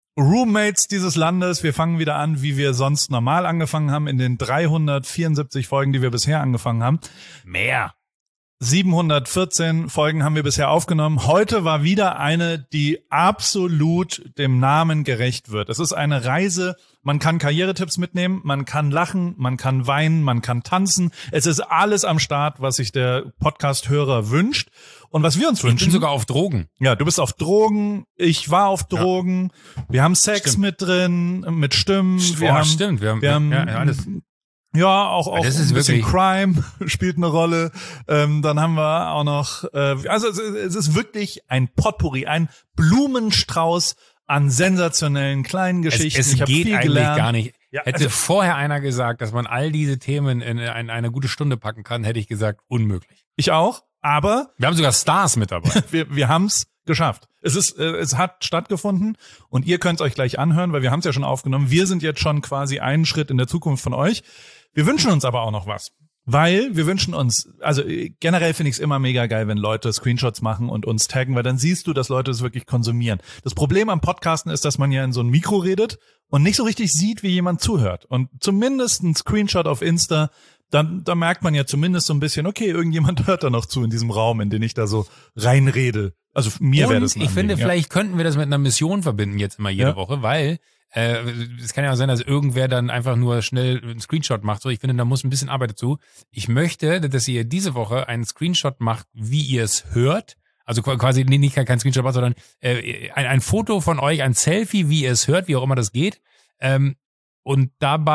Roommates dieses Landes. Wir fangen wieder an, wie wir sonst normal angefangen haben, in den 374 Folgen, die wir bisher angefangen haben. Mehr. 714 Folgen haben wir bisher aufgenommen. Heute war wieder eine, die absolut dem Namen gerecht wird. Es ist eine Reise, man kann Karrieretipps mitnehmen, man kann lachen, man kann weinen, man kann tanzen. Es ist alles am Start, was sich der Podcast-Hörer wünscht. Und was wir uns wünschen. Ich bin sogar auf Drogen. Ja, du bist auf Drogen, ich war auf Drogen. Ja. Wir haben Sex mit drin, mit Stimmen. Stimmt. Wir haben alles. Ja, auch das ein ist bisschen Crime spielt eine Rolle. Dann haben wir auch noch, also es ist wirklich ein Potpourri, ein Blumenstrauß an sensationellen kleinen Geschichten. Es geht viel eigentlich gelernt. gar nicht. Ja, Hätte vorher einer gesagt, dass man all diese Themen in eine gute Stunde packen kann, hätte ich gesagt, unmöglich. Ich auch, aber wir haben sogar Stars mit dabei. wir haben's geschafft. Es hat stattgefunden und ihr könnt es euch gleich anhören, weil wir haben es ja schon aufgenommen. Wir sind jetzt schon quasi einen Schritt in der Zukunft von euch. Wir wünschen uns aber auch noch was. Weil wir wünschen uns, also generell finde ich es immer mega geil, wenn Leute Screenshots machen und uns taggen, weil dann siehst du, dass Leute es wirklich konsumieren. Das Problem am Podcasten ist, dass man ja in so ein Mikro redet und nicht so richtig sieht, wie jemand zuhört. Und zumindest ein Screenshot auf Insta, da merkt man ja zumindest so ein bisschen, okay, irgendjemand hört da noch zu in diesem Raum, in den ich da so reinrede. Also mir wäre das ein ich finde, Anliegen, vielleicht könnten wir das mit einer Mission verbinden jetzt immer jede Woche, weil es kann ja auch sein, dass irgendwer dann einfach nur schnell einen Screenshot macht. So, ich finde, da muss ein bisschen Arbeit dazu. Ich möchte, dass ihr diese Woche einen Screenshot macht, wie ihr es hört. Also quasi nicht kein Screenshot macht, sondern ein Foto von euch, ein Selfie, wie ihr es hört, wie auch immer das geht. Und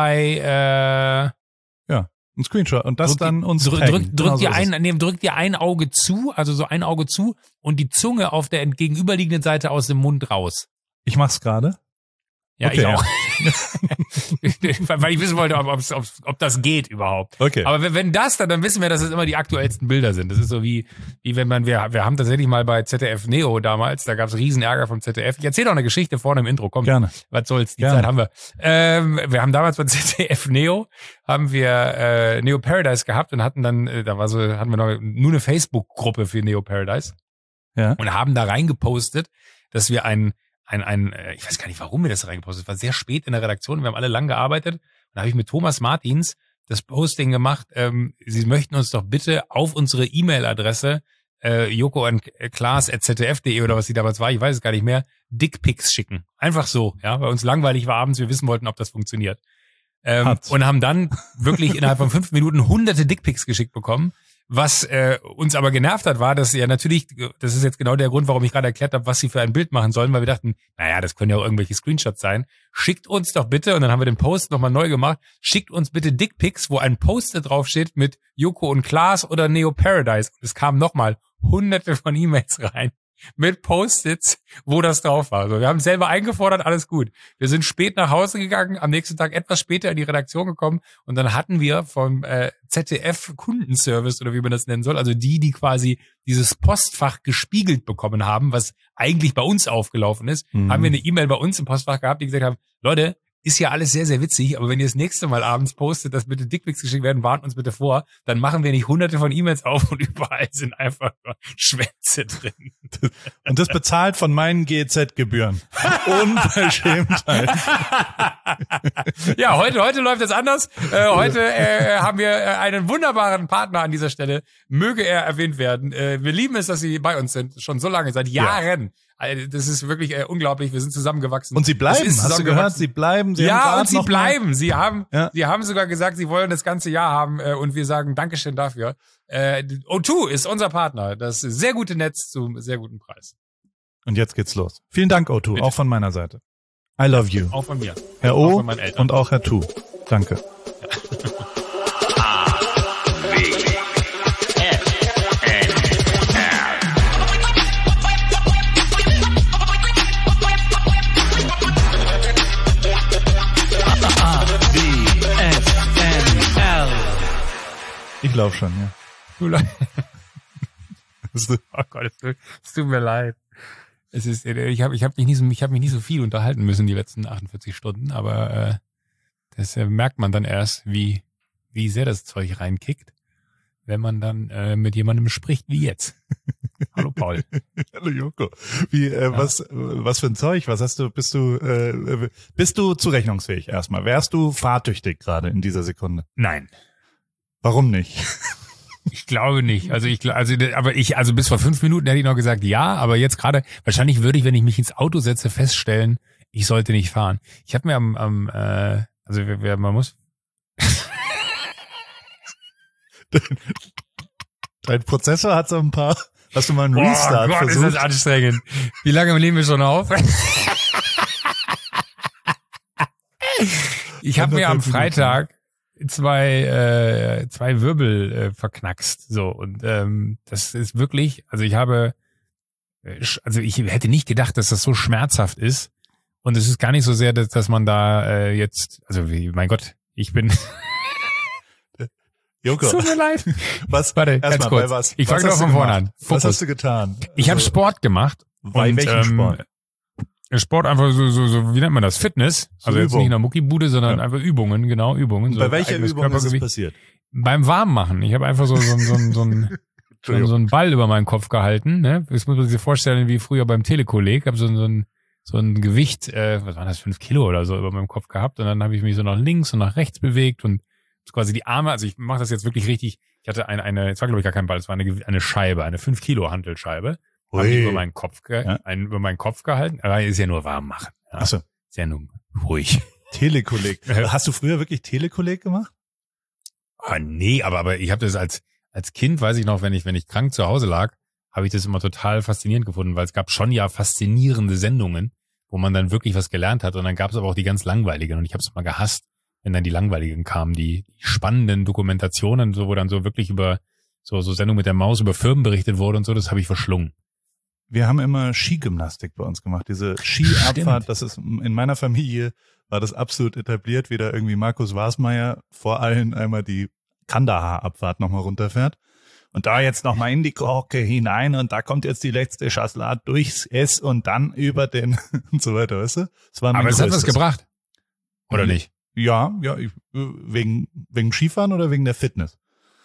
dabei ein Screenshot und das dann uns taggen. Drückt ihr ein Auge zu, also so ein Auge zu und die Zunge auf der gegenüberliegenden Seite aus dem Mund raus. Ich mach's gerade. Ja, okay, ich auch. Weil ich wissen wollte, ob das geht überhaupt. Okay. Aber wenn das dann wissen wir, dass es immer die aktuellsten Bilder sind. Das ist so wie wenn wir haben tatsächlich mal bei ZDF Neo damals, da gab es riesen Ärger vom ZDF. Ich erzähle auch eine Geschichte vorne im Intro, komm. Gerne. Was soll's, die Zeit haben wir. Wir haben damals bei ZDF Neo, Neo Paradise gehabt und hatten dann, hatten wir noch nur eine Facebook-Gruppe für Neo Paradise. Ja. Und haben da reingepostet, dass wir ich weiß gar nicht, warum wir das reingepostet haben. Es war sehr spät in der Redaktion. Wir haben alle lang gearbeitet. Und da habe ich mit Thomas Martins das Posting gemacht. Sie möchten uns doch bitte auf unsere E-Mail-Adresse joko@klaas@zdf.de oder was sie damals war, ich weiß es gar nicht mehr, Dickpics schicken. Einfach so, ja, weil uns langweilig war abends, wir wissen wollten, ob das funktioniert. Und haben dann wirklich innerhalb von 5 Minuten hunderte Dickpics geschickt bekommen. Was uns aber genervt hat, war, dass ja natürlich, das ist jetzt genau der Grund, warum ich gerade erklärt habe, was sie für ein Bild machen sollen, weil wir dachten, naja, das können ja auch irgendwelche Screenshots sein. Schickt uns doch bitte, und dann haben wir den Post nochmal neu gemacht, schickt uns bitte Dickpics, wo ein Post-it draufsteht mit Joko und Klaas oder Neo Paradise. Und es kamen nochmal hunderte von E-Mails rein mit Post-its, wo das drauf war. Also wir haben selber eingefordert, alles gut. Wir sind spät nach Hause gegangen, am nächsten Tag etwas später in die Redaktion gekommen und dann hatten wir vom ZDF Kundenservice oder wie man das nennen soll, also die quasi dieses Postfach gespiegelt bekommen haben, was eigentlich bei uns aufgelaufen ist, haben wir eine E-Mail bei uns im Postfach gehabt, die gesagt haben, Leute, ist ja alles sehr, sehr witzig, aber wenn ihr das nächste Mal abends postet, dass bitte Dickpics geschickt werden, warnt uns bitte vor, dann machen wir nicht hunderte von E-Mails auf und überall sind einfach nur Schwänze drin. Und das bezahlt von meinen GEZ-Gebühren. Unverschämtheit. Ja, heute läuft es anders. Heute haben wir einen wunderbaren Partner an dieser Stelle. Möge er erwähnt werden. Wir lieben es, dass Sie bei uns sind. Schon so lange, seit Jahren. Ja. Das ist wirklich unglaublich. Wir sind zusammengewachsen. Und Sie bleiben, hast du gehört? Sie bleiben. Sie bleiben. Sie haben sogar gesagt, Sie wollen das ganze Jahr haben und wir sagen Dankeschön dafür. O2 ist unser Partner. Das sehr gute Netz zum sehr guten Preis. Und jetzt geht's los. Vielen Dank, O2, bitte. Auch von meiner Seite. I love you. Auch von mir. Herr O und auch Herr Tu. Danke. Ich laufe schon, ja. Oh Gott, es tut mir leid. Ich habe mich nicht so viel unterhalten müssen die letzten 48 Stunden, aber das merkt man dann erst, wie sehr das Zeug reinkickt. wenn man dann mit jemandem spricht wie jetzt. Hallo Paul. Hallo Joko. Was für ein Zeug? Was hast du? Bist du zurechnungsfähig erstmal? Wärst du fahrtüchtig gerade in dieser Sekunde? Nein. Warum nicht? Ich glaube nicht. Also bis vor 5 Minuten hätte ich noch gesagt, ja, aber jetzt gerade, wahrscheinlich würde ich, wenn ich mich ins Auto setze, feststellen, ich sollte nicht fahren. Ich habe mir man muss. Dein Prozessor hat so ein paar. Hast du mal einen Restart versucht? Ist das anstrengend. Wie lange nehmen wir schon auf? Ich habe mir am Freitag zwei Wirbel verknackst, so, und das ist wirklich, ich hätte nicht gedacht, dass das so schmerzhaft ist, und es ist gar nicht so sehr, dass man da mein Gott, ich bin Joko. Tut mir leid. Warte, ganz kurz. Ich fange doch von vorne an. Was hast du getan? Ich habe Sport gemacht. Bei welchem Sport? Sport einfach so, wie nennt man das? Fitness. Also jetzt nicht in der Muckibude, sondern einfach Übungen, genau, Übungen. So bei welcher Übung ist es passiert? Beim Warmmachen. Ich habe einfach so einen Ball über meinen Kopf gehalten. Ne? Das muss man sich vorstellen, wie früher beim Telekolleg. Ich habe so ein Gewicht, was waren das, 5 Kilo oder so über meinem Kopf gehabt. Und dann habe ich mich so nach links und nach rechts bewegt und quasi die Arme, also ich mache das jetzt wirklich richtig. Ich hatte es war glaube ich gar kein Ball, es war eine Scheibe, eine 5 Kilo Hantelscheibe. Habe ich über meinen Kopf gehalten, aber ist ja nur warm machen. Ja. Ach so. Ist ja nur ruhig. Telekolleg. Hast du früher wirklich Telekolleg gemacht? Nee, aber ich habe das als Kind, weiß ich noch, wenn ich krank zu Hause lag, habe ich das immer total faszinierend gefunden, weil es gab schon ja faszinierende Sendungen, wo man dann wirklich was gelernt hat, und dann gab es aber auch die ganz langweiligen, und ich habe es immer gehasst, wenn dann die langweiligen kamen, die spannenden Dokumentationen, so, wo dann so wirklich über so Sendung mit der Maus über Firmen berichtet wurde und so, das habe ich verschlungen. Wir haben immer Skigymnastik bei uns gemacht. Diese Skiabfahrt, das ist in meiner Familie, war das absolut etabliert, wie da irgendwie Markus Wasmeier vor allen einmal die Kandahar-Abfahrt nochmal runterfährt. Und da jetzt nochmal in die Korke hinein, und da kommt jetzt die letzte Chasselat durchs S und dann über den und so weiter, weißt du? Aber es hat was gebracht. Oder nicht? Ja, wegen Skifahren oder wegen der Fitness?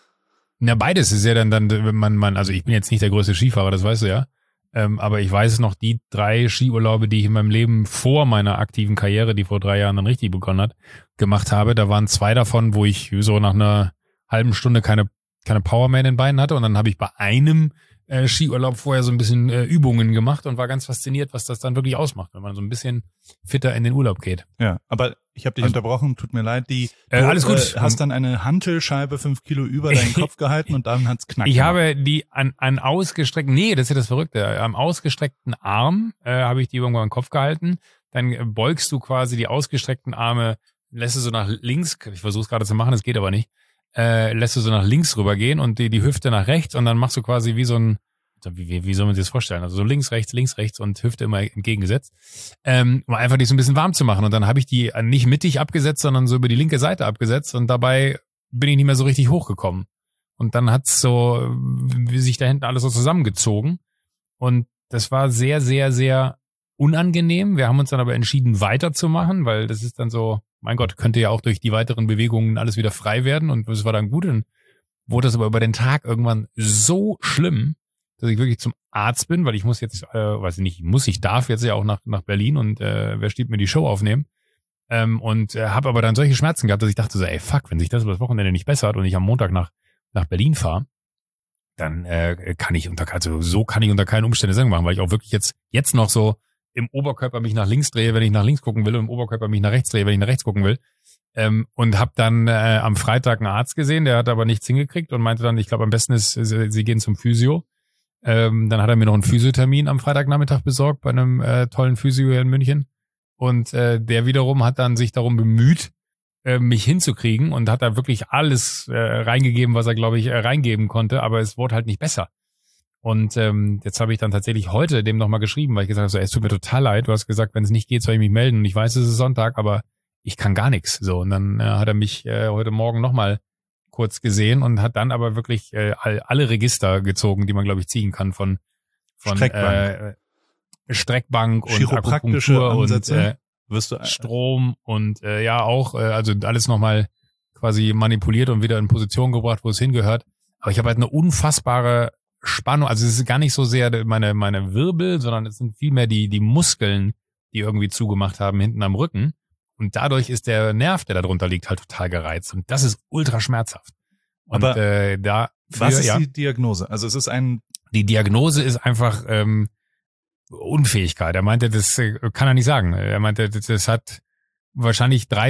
Na, beides ist ja dann, wenn man, also ich bin jetzt nicht der größte Skifahrer, das weißt du ja. Aber ich weiß noch, die 3 Skiurlaube, die ich in meinem Leben vor meiner aktiven Karriere, die vor 3 Jahren dann richtig begonnen hat, gemacht habe, da waren 2 davon, wo ich so nach einer halben Stunde keine Power mehr in den Beinen hatte, und dann habe ich bei einem Skiurlaub vorher so ein bisschen Übungen gemacht und war ganz fasziniert, was das dann wirklich ausmacht, wenn man so ein bisschen fitter in den Urlaub geht. Ja, aber ich habe dich unterbrochen, tut mir leid. Alles gut. Hast dann eine Hantelscheibe 5 Kilo über deinen Kopf gehalten und dann hat's knackt. Ich habe die an ausgestreckten, das ist ja das Verrückte, am ausgestreckten Arm habe ich die irgendwann am Kopf gehalten. Dann beugst du quasi die ausgestreckten Arme, lässt du so nach links, ich versuche es gerade zu machen, es geht aber nicht, lässt du so nach links rübergehen und die Hüfte nach rechts, und dann machst du quasi wie so ein, wie soll man sich das vorstellen? Also so links, rechts und Hüfte immer entgegengesetzt, um einfach dich so ein bisschen warm zu machen. Und dann habe ich die nicht mittig abgesetzt, sondern so über die linke Seite abgesetzt, und dabei bin ich nicht mehr so richtig hochgekommen. Und dann hat's so, wie sich da hinten alles so zusammengezogen. Und das war sehr, sehr, sehr unangenehm. Wir haben uns dann aber entschieden, weiterzumachen, weil das ist dann so, mein Gott, könnte ja auch durch die weiteren Bewegungen alles wieder frei werden, und das war dann gut. Und wurde das aber über den Tag irgendwann so schlimm, dass ich wirklich zum Arzt bin, weil ich muss jetzt, ich darf jetzt ja auch nach Berlin, und wer steht mir die Show aufnehmen, und habe aber dann solche Schmerzen gehabt, dass ich dachte so, ey fuck, wenn sich das über das Wochenende nicht bessert und ich am Montag nach Berlin fahre, dann kann ich unter keinen Umständen Sendung machen, weil ich auch wirklich jetzt noch so im Oberkörper mich nach links drehe, wenn ich nach links gucken will, und im Oberkörper mich nach rechts drehe, wenn ich nach rechts gucken will. Und habe dann am Freitag einen Arzt gesehen, der hat aber nichts hingekriegt und meinte dann, ich glaube, am besten ist, sie gehen zum Physio. Dann hat er mir noch einen Physiothermin am Freitagnachmittag besorgt bei einem tollen Physio hier in München. Und der wiederum hat dann sich darum bemüht, mich hinzukriegen, und hat da wirklich alles reingegeben, was er, glaube ich, reingeben konnte, aber es wurde halt nicht besser. Und jetzt habe ich dann tatsächlich heute dem nochmal geschrieben, weil ich gesagt habe, so, es tut mir total leid, du hast gesagt, wenn es nicht geht, soll ich mich melden, und ich weiß, es ist Sonntag, aber ich kann gar nichts. So, und dann hat er mich heute Morgen nochmal kurz gesehen und hat dann aber wirklich alle Register gezogen, die man, glaube ich, ziehen kann von Streckbank und Akupunktur und Strom und also alles nochmal quasi manipuliert und wieder in Position gebracht, wo es hingehört. Aber ich habe halt eine unfassbare Spannung. Also es ist gar nicht so sehr meine Wirbel, sondern es sind vielmehr die Muskeln, die irgendwie zugemacht haben hinten am Rücken. Und dadurch ist der Nerv, der da drunter liegt, halt total gereizt. Und das ist ultra schmerzhaft. Und Aber was ist die Diagnose? Also es ist die Diagnose ist einfach Unfähigkeit. Er meinte, das kann er nicht sagen. Er meinte, das hat wahrscheinlich vor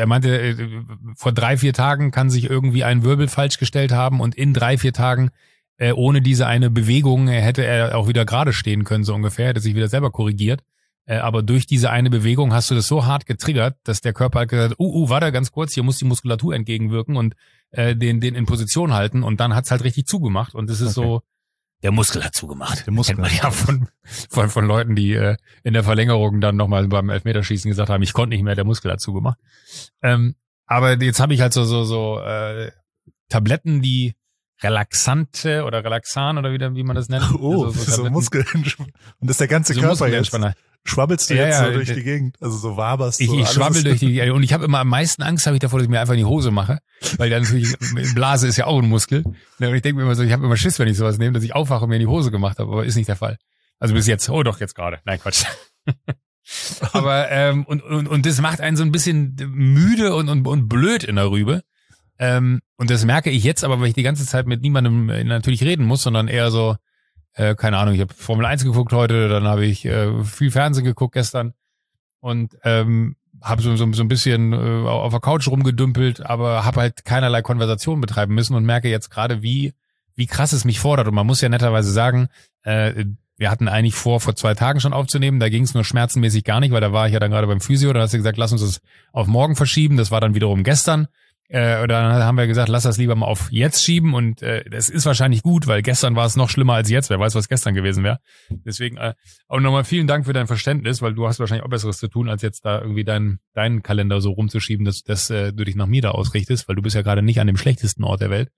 3-4 Tagen kann sich irgendwie ein Wirbel falsch gestellt haben und in 3-4 Tagen ohne diese eine Bewegung hätte er auch wieder gerade stehen können, so ungefähr, hätte sich wieder selber korrigiert. Aber durch diese eine Bewegung hast du das so hart getriggert, dass der Körper hat gesagt, warte ganz kurz, hier muss die Muskulatur entgegenwirken und den in Position halten und dann hat's halt richtig zugemacht und es ist so, der Muskel hat zugemacht. Der Muskel. Kennt man ja von Leuten, die in der Verlängerung dann nochmal beim Elfmeterschießen gesagt haben, ich konnte nicht mehr, der Muskel hat zugemacht. Aber jetzt habe ich halt so Tabletten, die Relaxante oder Relaxan oder wie man das nennt. So Muskeln. Und das ist der ganze Körper jetzt. Schwabbelst du jetzt so durch die Gegend? Also so waberst du? Ich schwabbel durch die und ich habe immer am meisten Angst, habe ich davor, dass ich mir einfach in die Hose mache. Weil dann natürlich, Blase ist ja auch ein Muskel. Und ich denke mir immer so, ich habe immer Schiss, wenn ich sowas nehme, dass ich aufwache und mir in die Hose gemacht habe, aber ist nicht der Fall. Also bis jetzt, doch jetzt gerade. Nein, Quatsch. Aber und das macht einen so ein bisschen müde und blöd in der Rübe. Und das merke ich jetzt aber, weil ich die ganze Zeit mit niemandem natürlich reden muss, sondern eher so, keine Ahnung, ich habe Formel 1 geguckt heute, dann habe ich viel Fernsehen geguckt gestern und habe so ein bisschen auf der Couch rumgedümpelt, aber habe halt keinerlei Konversation betreiben müssen und merke jetzt gerade, wie krass es mich fordert. Und man muss ja netterweise sagen, wir hatten eigentlich vor 2 Tagen schon aufzunehmen, da ging es nur schmerzenmäßig gar nicht, weil da war ich ja dann gerade beim Physio, da hast du gesagt, lass uns das auf morgen verschieben, das war dann wiederum gestern. Dann haben wir gesagt, lass das lieber mal auf jetzt schieben und das ist wahrscheinlich gut, weil gestern war es noch schlimmer als jetzt. Wer weiß, was gestern gewesen wäre. Deswegen auch nochmal vielen Dank für dein Verständnis, weil du hast wahrscheinlich auch Besseres zu tun, als jetzt da irgendwie deinen Kalender so rumzuschieben, dass du dich nach mir da ausrichtest, weil du bist ja gerade nicht an dem schlechtesten Ort der Welt.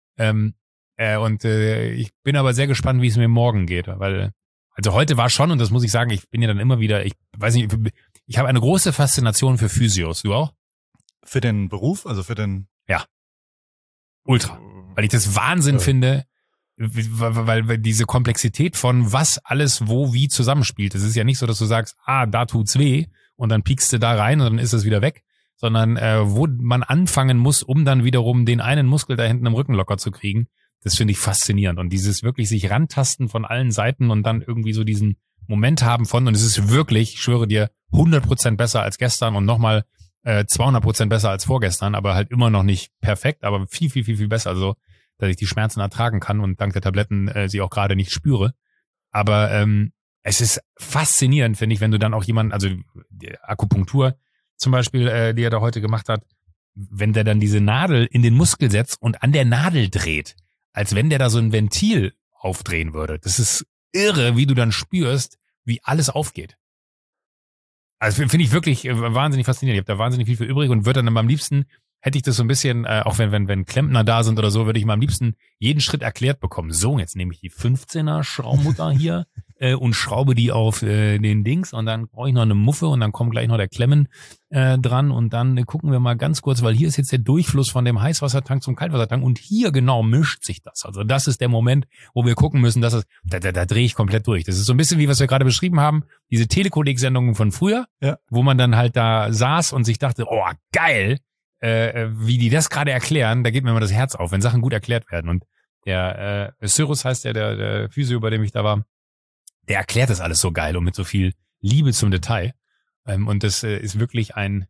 Ich bin aber sehr gespannt, wie es mir morgen geht, weil also heute war schon, und das muss ich sagen, ich bin ja dann immer wieder, ich weiß nicht, ich habe eine große Faszination für Physios. Du auch? Für den Beruf, also für den... Ja. Ultra. Weil ich das Wahnsinn finde, weil diese Komplexität von was alles wo wie zusammenspielt. Es ist ja nicht so, dass du sagst, da tut's weh und dann piekst du da rein und dann ist es wieder weg, sondern wo man anfangen muss, um dann wiederum den einen Muskel da hinten im Rücken locker zu kriegen. Das finde ich faszinierend. Und dieses wirklich sich rantasten von allen Seiten und dann irgendwie so diesen Moment haben von, und es ist wirklich, ich schwöre dir, 100% besser als gestern und nochmal 200% besser als vorgestern, aber halt immer noch nicht perfekt, aber viel, viel, viel, viel besser, also dass ich die Schmerzen ertragen kann und dank der Tabletten sie auch gerade nicht spüre. Aber es ist faszinierend, finde ich, wenn du dann auch jemanden, also die Akupunktur zum Beispiel, die er da heute gemacht hat, wenn der dann diese Nadel in den Muskel setzt und an der Nadel dreht, als wenn der da so ein Ventil aufdrehen würde. Das ist irre, wie du dann spürst, wie alles aufgeht. Also finde ich wirklich wahnsinnig faszinierend. Ich habe da wahnsinnig viel für übrig und würde dann am liebsten, hätte ich das so ein bisschen, auch wenn Klempner da sind oder so, würde ich mal am liebsten jeden Schritt erklärt bekommen. So, jetzt nehme ich die 15er Schraubmutter hier und schraube die auf den Dings und dann brauche ich noch eine Muffe und dann kommt gleich noch der Klemmen dran und dann gucken wir mal ganz kurz, weil hier ist jetzt der Durchfluss von dem Heißwassertank zum Kaltwassertank und hier genau mischt sich das. Also das ist der Moment, wo wir gucken müssen, dass es, da drehe ich komplett durch. Das ist so ein bisschen wie was wir gerade beschrieben haben, diese Telekolleg-Sendungen von früher, ja, wo man dann halt da saß und sich dachte, oh geil, wie die das gerade erklären, da geht mir immer das Herz auf, wenn Sachen gut erklärt werden. Und der Cyrus heißt der Physio, bei dem ich da war, der erklärt das alles so geil und mit so viel Liebe zum Detail. Und das ist wirklich ein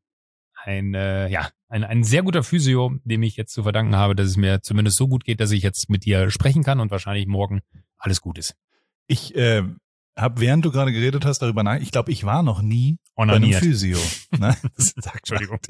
sehr guter Physio, dem ich jetzt zu verdanken habe, dass es mir zumindest so gut geht, dass ich jetzt mit dir sprechen kann und wahrscheinlich morgen alles gut ist. Ich habe, während du gerade geredet hast, darüber nachgedacht, ich glaube, ich war noch nie bei einem Physio. Ne? Entschuldigung.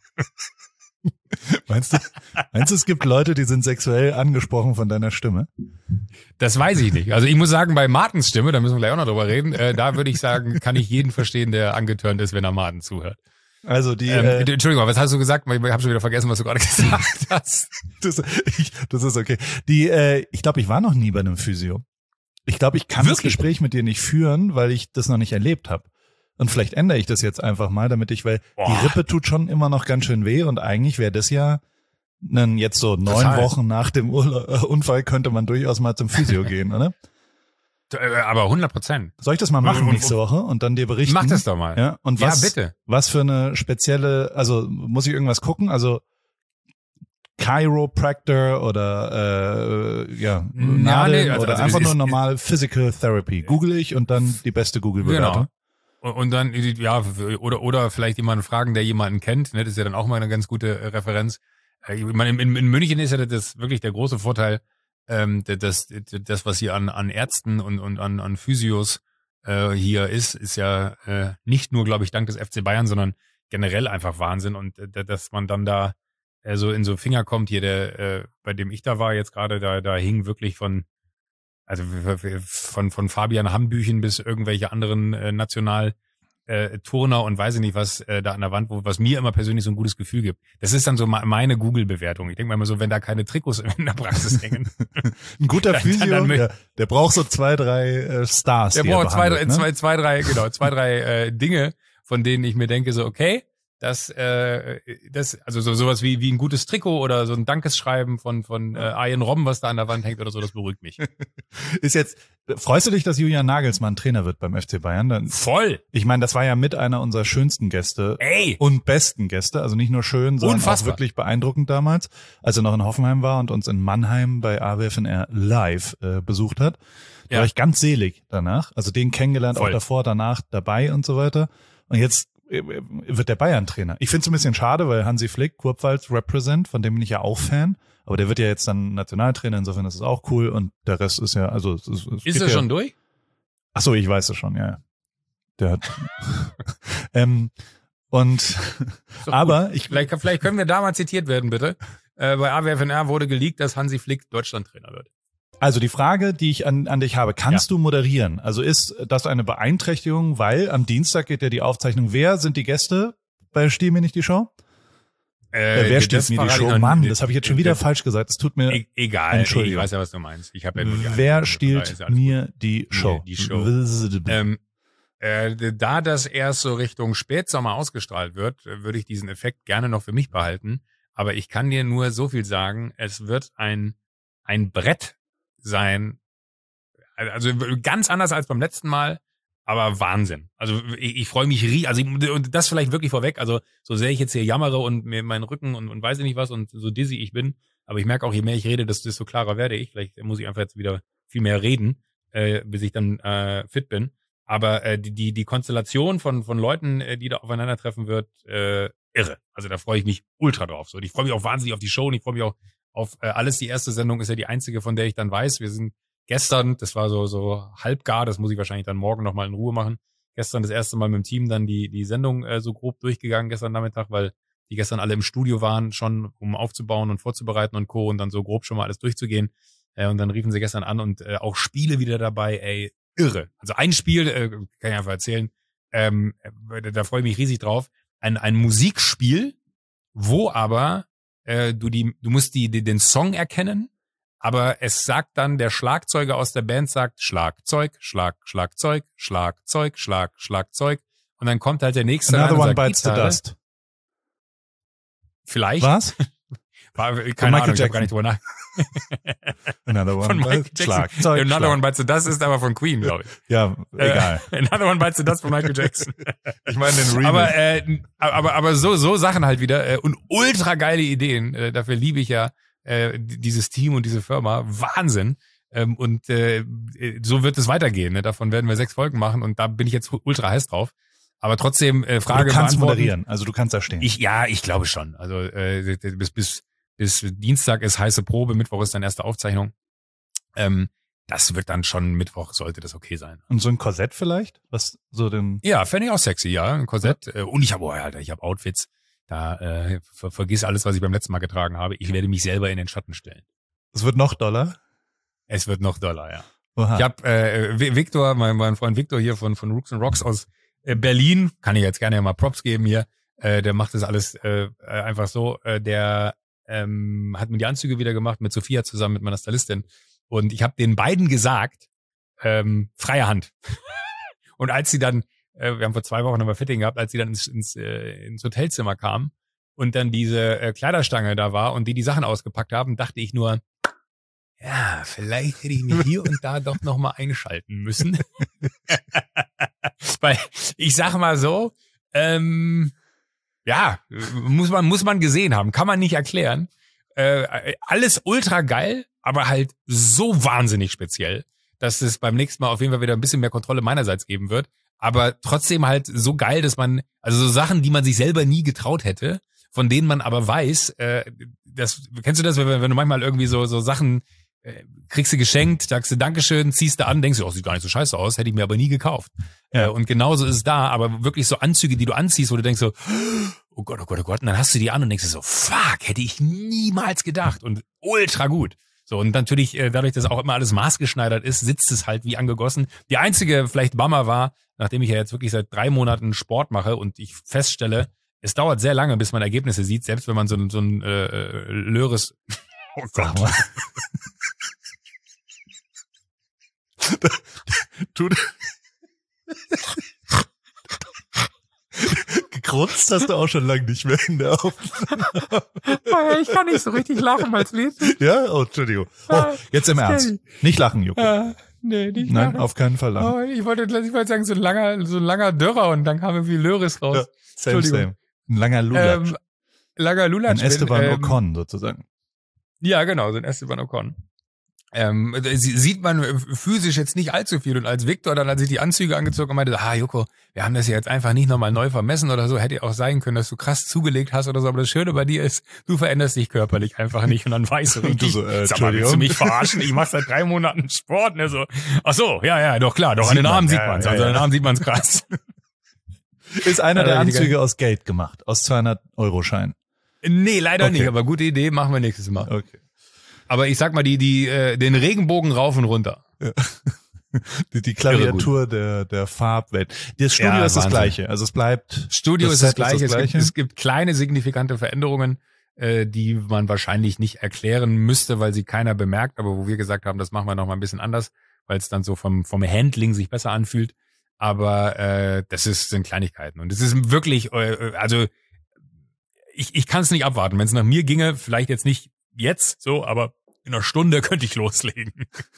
Meinst du, es gibt Leute, die sind sexuell angesprochen von deiner Stimme? Das weiß ich nicht. Also ich muss sagen, bei Martens Stimme, da müssen wir gleich auch noch drüber reden, da würde ich sagen, kann ich jeden verstehen, der angetörnt ist, wenn er Martin zuhört. Also die Entschuldigung, was hast du gesagt? Ich habe schon wieder vergessen, was du gerade gesagt hast. Das ist okay. Ich glaube, ich war noch nie bei einem Physio. Ich glaube, ich kann das Gespräch mit dir nicht führen, weil ich das noch nicht erlebt habe. Und vielleicht ändere ich das jetzt einfach mal, weil die Rippe tut schon immer noch ganz schön weh und eigentlich wäre das ja Dann jetzt so 9 Wochen nach dem Unfall könnte man durchaus mal zum Physio gehen, oder? Aber 100%. Soll ich das mal machen nächste Woche und dann dir berichten? Mach das doch mal. Ja, und was, ja, bitte. Was für eine spezielle, also muss ich irgendwas gucken? Also Chiropractor oder Nadeln oder also einfach nur normal Physical Therapy. Google ich und dann die beste Google-Bewertung. Genau. Und dann, ja, oder vielleicht jemanden fragen, der jemanden kennt, ne? Das ist ja dann auch mal eine ganz gute Referenz. Ich meine, in München ist ja das wirklich der große Vorteil, das, was hier an Ärzten und an Physios hier ist ja nicht nur, glaube ich, dank des FC Bayern, sondern generell einfach Wahnsinn. Und dass man dann da so in so Finger kommt, hier bei dem ich da war jetzt gerade, da hing wirklich von Fabian Hambüchen bis irgendwelche anderen Turner und weiß ich nicht was da an der Wand, was mir immer persönlich so ein gutes Gefühl gibt. Das ist dann so meine Google-Bewertung. Ich denke mal immer so, wenn da keine Trikots in der Praxis hängen. Ein guter Physio, der braucht so 2, 3 Stars. Der braucht zwei, drei Dinge, von denen ich mir denke so, okay, also sowas wie ein gutes Trikot oder so ein Dankesschreiben von Arjen Robben, was da an der Wand hängt oder so, das beruhigt mich. Freust du dich, dass Julian Nagelsmann Trainer wird beim FC Bayern? Voll! Ich meine, das war ja mit einer unserer schönsten Gäste und besten Gäste, also nicht nur schön, sondern auch wirklich beeindruckend damals, als er noch in Hoffenheim war und uns in Mannheim bei AWFNR live besucht hat. Da war ich ganz selig danach, also den kennengelernt, auch davor, danach dabei und so weiter. Und jetzt wird der Bayern-Trainer. Ich finde es ein bisschen schade, weil Hansi Flick, Kurpfalz Represent, von dem bin ich ja auch Fan, aber der wird ja jetzt dann Nationaltrainer, insofern ist es auch cool und der Rest ist ja, also ist er schon durch? Ach so, ich weiß es schon, ja. Der hat aber vielleicht können wir da mal zitiert werden, bitte. Bei AWFNR wurde geleakt, dass Hansi Flick Deutschland-Trainer wird. Also die Frage, die ich an dich habe, kannst du moderieren? Also ist das eine Beeinträchtigung, weil am Dienstag geht ja die Aufzeichnung. Wer sind die Gäste bei Stiehl mir nicht die Show? Wer stiehlt mir die Show? Mann, das habe ich jetzt schon wieder falsch gesagt. Es tut mir egal. Entschuldigung. Ich weiß ja, was du meinst. Ich habe ja nur Wer stiehlt mir die Show? Die Show. Da das erst so Richtung Spätsommer ausgestrahlt wird, würde ich diesen Effekt gerne noch für mich behalten. Aber ich kann dir nur so viel sagen, es wird ein Brett sein, also ganz anders als beim letzten Mal, aber Wahnsinn. Also ich freue mich und das vielleicht wirklich vorweg, also so sehr ich jetzt hier jammere und mir meinen Rücken und weiß ich nicht was und so dizzy ich bin, aber ich merke auch, je mehr ich rede, desto klarer werde ich. Vielleicht muss ich einfach jetzt wieder viel mehr reden, bis ich dann fit bin. Aber die Konstellation von Leuten, die da aufeinandertreffen wird, irre. Also da freue ich mich ultra drauf. So, ich freue mich auch wahnsinnig auf die Show und ich freue mich auch auf alles. Die erste Sendung ist ja die einzige, von der ich dann weiß. Wir sind gestern, das war so halbgar, das muss ich wahrscheinlich dann morgen nochmal in Ruhe machen. Gestern das erste Mal mit dem Team dann die Sendung so grob durchgegangen gestern Nachmittag, weil die gestern alle im Studio waren, schon um aufzubauen und vorzubereiten und Co. und dann so grob schon mal alles durchzugehen. Und dann riefen sie gestern an und auch Spiele wieder dabei, irre. Also ein Spiel, kann ich einfach erzählen, da freue ich mich riesig drauf. Ein Musikspiel, wo aber du musst den Song erkennen, aber es sagt dann, der Schlagzeuger aus der Band sagt Schlagzeug, Schlagzeug, Schlagzeug, Schlagzeug und dann kommt halt der nächste Another rein One Bites the Dust. Vielleicht. Was? Keine Ahnung, ich habe gar nicht drüber nach. Another One Bites Schlagzeug. Another One Bites the Dust ist aber von Queen, glaube ich. Ja, egal. Another One Bites the Dust von Michael Jackson. Ich meine den Remix. Aber so Sachen halt wieder und ultra geile Ideen. Dafür liebe ich ja dieses Team und diese Firma. Wahnsinn. Und so wird es weitergehen. Ne? Davon werden wir 6 Folgen machen und da bin ich jetzt ultra heiß drauf. Aber trotzdem Frage du kannst moderieren, also du kannst da stehen. Ich glaube schon. Also bis Dienstag ist heiße Probe, Mittwoch ist dann erste Aufzeichnung. Das wird dann schon Mittwoch, sollte das okay sein. Und so ein Korsett vielleicht? Was so den? Ja, fände ich auch sexy, ja, ein Korsett. Ja. Und ich habe Outfits. Da vergiss alles, was ich beim letzten Mal getragen habe. Ich werde mich selber in den Schatten stellen. Es wird noch doller? Es wird noch doller, ja. Oha. Ich habe Victor, mein Freund Victor hier von Rooks and Rocks aus Berlin, kann ich jetzt gerne ja mal Props geben hier. Der macht das alles einfach so. Der hat mir die Anzüge wieder gemacht mit Sophia zusammen, mit meiner Stylistin. Und ich habe den beiden gesagt, freie Hand. Und als sie dann, wir haben vor 2 Wochen nochmal Fitting gehabt, als sie dann ins Hotelzimmer kamen, und dann diese Kleiderstange da war und die Sachen ausgepackt haben, dachte ich nur, ja, vielleicht hätte ich mich hier und da doch nochmal einschalten müssen. Weil, ich sag mal so, ja, muss man gesehen haben, kann man nicht erklären. Alles ultra geil, aber halt so wahnsinnig speziell, dass es beim nächsten Mal auf jeden Fall wieder ein bisschen mehr Kontrolle meinerseits geben wird. Aber trotzdem halt so geil, dass man, also so Sachen, die man sich selber nie getraut hätte, von denen man aber weiß, kennst du das, wenn du manchmal irgendwie so Sachen kriegst du geschenkt, sagst du Dankeschön, ziehst du an, denkst du, oh, sieht gar nicht so scheiße aus, hätte ich mir aber nie gekauft. Ja. Und genauso ist es da, aber wirklich so Anzüge, die du anziehst, wo du denkst so, oh Gott, oh Gott, oh Gott, und dann hast du die an und denkst du so, fuck, hätte ich niemals gedacht und ultra gut. So, und natürlich, dadurch, dass auch immer alles maßgeschneidert ist, sitzt es halt wie angegossen. Die einzige vielleicht Bummer war, nachdem ich ja jetzt wirklich seit 3 Monaten Sport mache und ich feststelle, es dauert sehr lange, bis man Ergebnisse sieht, selbst wenn man so ein Löres, oh Gott. Gekrunzt hast du auch schon lange nicht mehr in der Aufnahme. Ich kann nicht so richtig lachen, weil es weht. Ja? Oh, Entschuldigung. Oh, jetzt im Ernst. Nicht lachen, Joko. Nee, nicht Nein, lachen. Auf keinen Fall lachen. Oh, ich wollte sagen, so ein langer Dörrer und dann kam irgendwie Löris raus. Ja, same. Ein langer Lulatsch. Langer Lulatsch. Ein Esteban Ocon sozusagen. Ja, genau, so ein Esteban Ocon. Sieht man physisch jetzt nicht allzu viel. Und als Victor dann, als ich die Anzüge angezogen und meinte, Joko, wir haben das ja jetzt einfach nicht nochmal neu vermessen oder so, hätte ja auch sein können, dass du krass zugelegt hast oder so. Aber das Schöne bei dir ist, du veränderst dich körperlich einfach nicht und dann weißt du richtig, sag mal, willst du mich verarschen? Ich mache seit 3 Monaten Sport. Ne? So, ach so, ja, doch klar, doch an den Armen sieht man's. Also an den Armen sieht man's krass. Ist einer der Anzüge aus Geld gemacht, aus 200-Euro-Schein? Nee, leider nicht, aber gute Idee, machen wir nächstes Mal. Okay. Aber ich sag mal, den Regenbogen rauf und runter. Ja. Die Klaviatur der Farbwelt. Das Studio ist das Gleiche. Also es bleibt. Studio ist das Gleiche. Es gibt kleine signifikante Veränderungen, die man wahrscheinlich nicht erklären müsste, weil sie keiner bemerkt. Aber wo wir gesagt haben, das machen wir noch mal ein bisschen anders, weil es dann so vom Handling sich besser anfühlt. Aber sind Kleinigkeiten. Und es ist wirklich, also ich kann es nicht abwarten. Wenn es nach mir ginge, vielleicht jetzt nicht jetzt so, aber in einer Stunde könnte ich loslegen.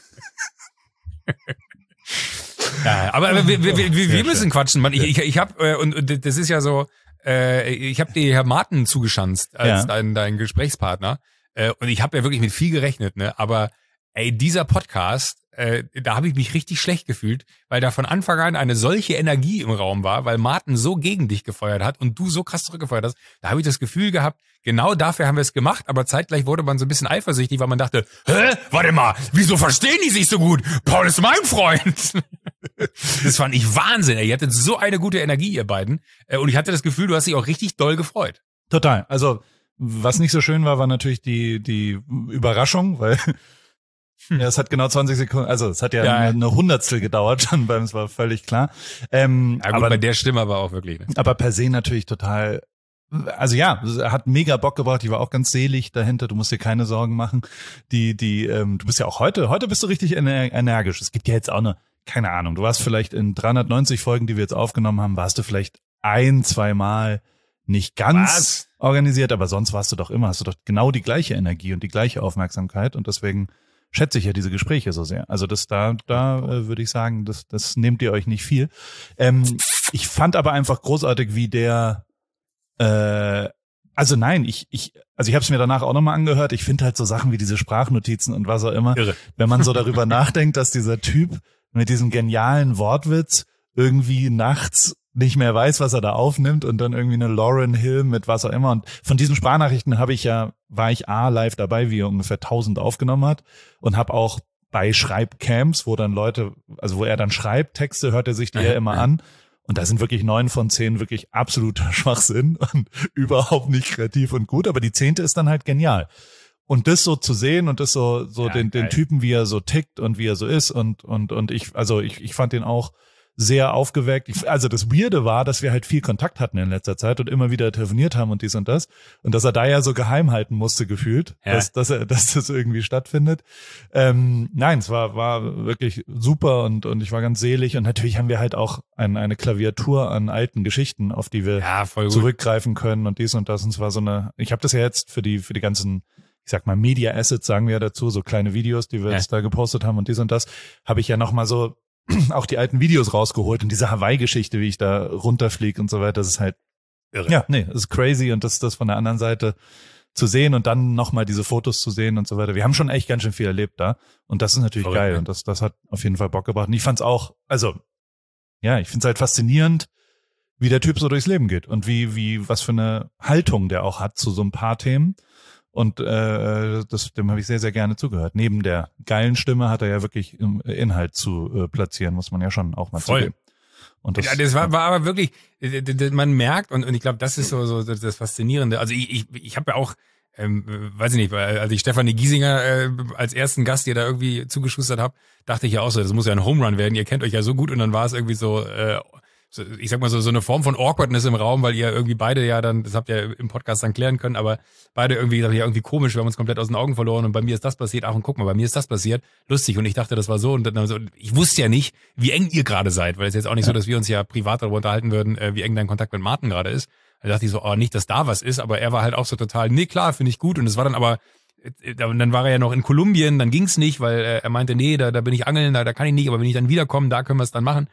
Ja, aber wir müssen quatschen, Mann. Ich habe und das ist ja so, ich habe dir Herr Martin zugeschanzt als dein Gesprächspartner und ich habe ja wirklich mit viel gerechnet, ne? Aber ey, dieser Podcast, da habe ich mich richtig schlecht gefühlt, weil da von Anfang an eine solche Energie im Raum war, weil Martin so gegen dich gefeuert hat und du so krass zurückgefeuert hast. Da habe ich das Gefühl gehabt, genau dafür haben wir es gemacht, aber zeitgleich wurde man so ein bisschen eifersüchtig, weil man dachte, warte mal, wieso verstehen die sich so gut? Paul ist mein Freund. Das fand ich Wahnsinn, ey. Ihr hattet so eine gute Energie, ihr beiden. Und ich hatte das Gefühl, du hast dich auch richtig doll gefreut. Total. Also, was nicht so schön war natürlich die Überraschung, weil ja, es hat genau 20 Sekunden, also es hat ja eine Hundertstel gedauert schon, weil es war völlig klar. Ja gut, aber bei der Stimme aber auch wirklich. Ne? Aber per se natürlich total, also ja, hat mega Bock gebracht, ich war auch ganz selig dahinter, du musst dir keine Sorgen machen. Du bist ja auch heute bist du richtig energisch. Es gibt ja jetzt auch keine Ahnung, du warst vielleicht in 390 Folgen, die wir jetzt aufgenommen haben, warst du vielleicht 1-2 Mal nicht ganz organisiert, aber sonst hast du doch genau die gleiche Energie und die gleiche Aufmerksamkeit und deswegen schätze ich ja diese Gespräche so sehr. Also da würde ich sagen, das nehmt ihr euch nicht viel. Ich fand aber einfach großartig, wie der ich habe es mir danach auch nochmal angehört. Ich finde halt so Sachen wie diese Sprachnotizen und was auch immer. Irre. Wenn man so darüber nachdenkt, dass dieser Typ mit diesem genialen Wortwitz irgendwie nachts nicht mehr weiß, was er da aufnimmt und dann irgendwie eine Lauryn Hill mit was auch immer. Und von diesen Sprachnachrichten war ich live dabei, wie er ungefähr 1000 aufgenommen hat und habe auch bei Schreibcamps, wo er dann schreibt, Texte hört er sich die ja immer an. Und da sind wirklich 9 von 10 wirklich absoluter Schwachsinn und überhaupt nicht kreativ und gut. Aber die 10. ist dann halt genial. Und das so zu sehen und das den Typen, wie er so tickt und wie er so ist und ich fand den auch sehr aufgeweckt. Also das Weirde war, dass wir halt viel Kontakt hatten in letzter Zeit und immer wieder telefoniert haben und dies und das. Und dass er da ja so geheim halten musste gefühlt, dass das irgendwie stattfindet. Nein, es war wirklich super und ich war ganz selig. Und natürlich haben wir halt auch eine Klaviatur an alten Geschichten, auf die wir zurückgreifen können und dies und das. Und zwar so eine, ich habe das ja jetzt für die ganzen, ich sag mal, Media Assets, sagen wir ja dazu, so kleine Videos, die wir jetzt da gepostet haben und dies und das, habe ich ja nochmal so auch die alten Videos rausgeholt und diese Hawaii-Geschichte, wie ich da runterfliege und so weiter, das ist halt irre. Ja, nee, das ist crazy und das von der anderen Seite zu sehen und dann nochmal diese Fotos zu sehen und so weiter. Wir haben schon echt ganz schön viel erlebt da und das ist natürlich verrückt, geil und das hat auf jeden Fall Bock gebracht. Und ich fand's auch, also, ja, ich find's halt faszinierend, wie der Typ so durchs Leben geht und was für eine Haltung der auch hat zu so ein paar Themen. Und dem habe ich sehr, sehr gerne zugehört. Neben der geilen Stimme hat er ja wirklich Inhalt zu platzieren, muss man ja schon auch mal zugeben. Und das war aber wirklich, man merkt, und ich glaube, das ist so das Faszinierende. Also ich habe ja auch, weiß ich nicht, als ich Stefanie Giesinger als ersten Gast hier da irgendwie zugeschustert habe, dachte ich ja auch so, das muss ja ein Home Run werden, ihr kennt euch ja so gut und dann war es irgendwie so, ich sag mal so eine Form von Awkwardness im Raum, weil ihr irgendwie beide ja dann, das habt ihr im Podcast dann klären können, aber beide irgendwie, ja, irgendwie komisch, wir haben uns komplett aus den Augen verloren und bei mir ist das passiert, ach und guck mal, bei mir ist das passiert, lustig und ich dachte, das war so und dann so, ich wusste ja nicht, wie eng ihr gerade seid, weil es jetzt auch nicht so, dass wir uns ja privat darüber unterhalten würden, wie eng dein Kontakt mit Martin gerade ist. Da dachte ich so, nicht, dass da was ist, aber er war halt auch so total, nee, klar, finde ich gut und es war dann aber, dann war er ja noch in Kolumbien, dann ging's nicht, weil er meinte, nee, da bin ich angeln, da kann ich nicht, aber wenn ich dann wiederkomme, da können wir es dann machen.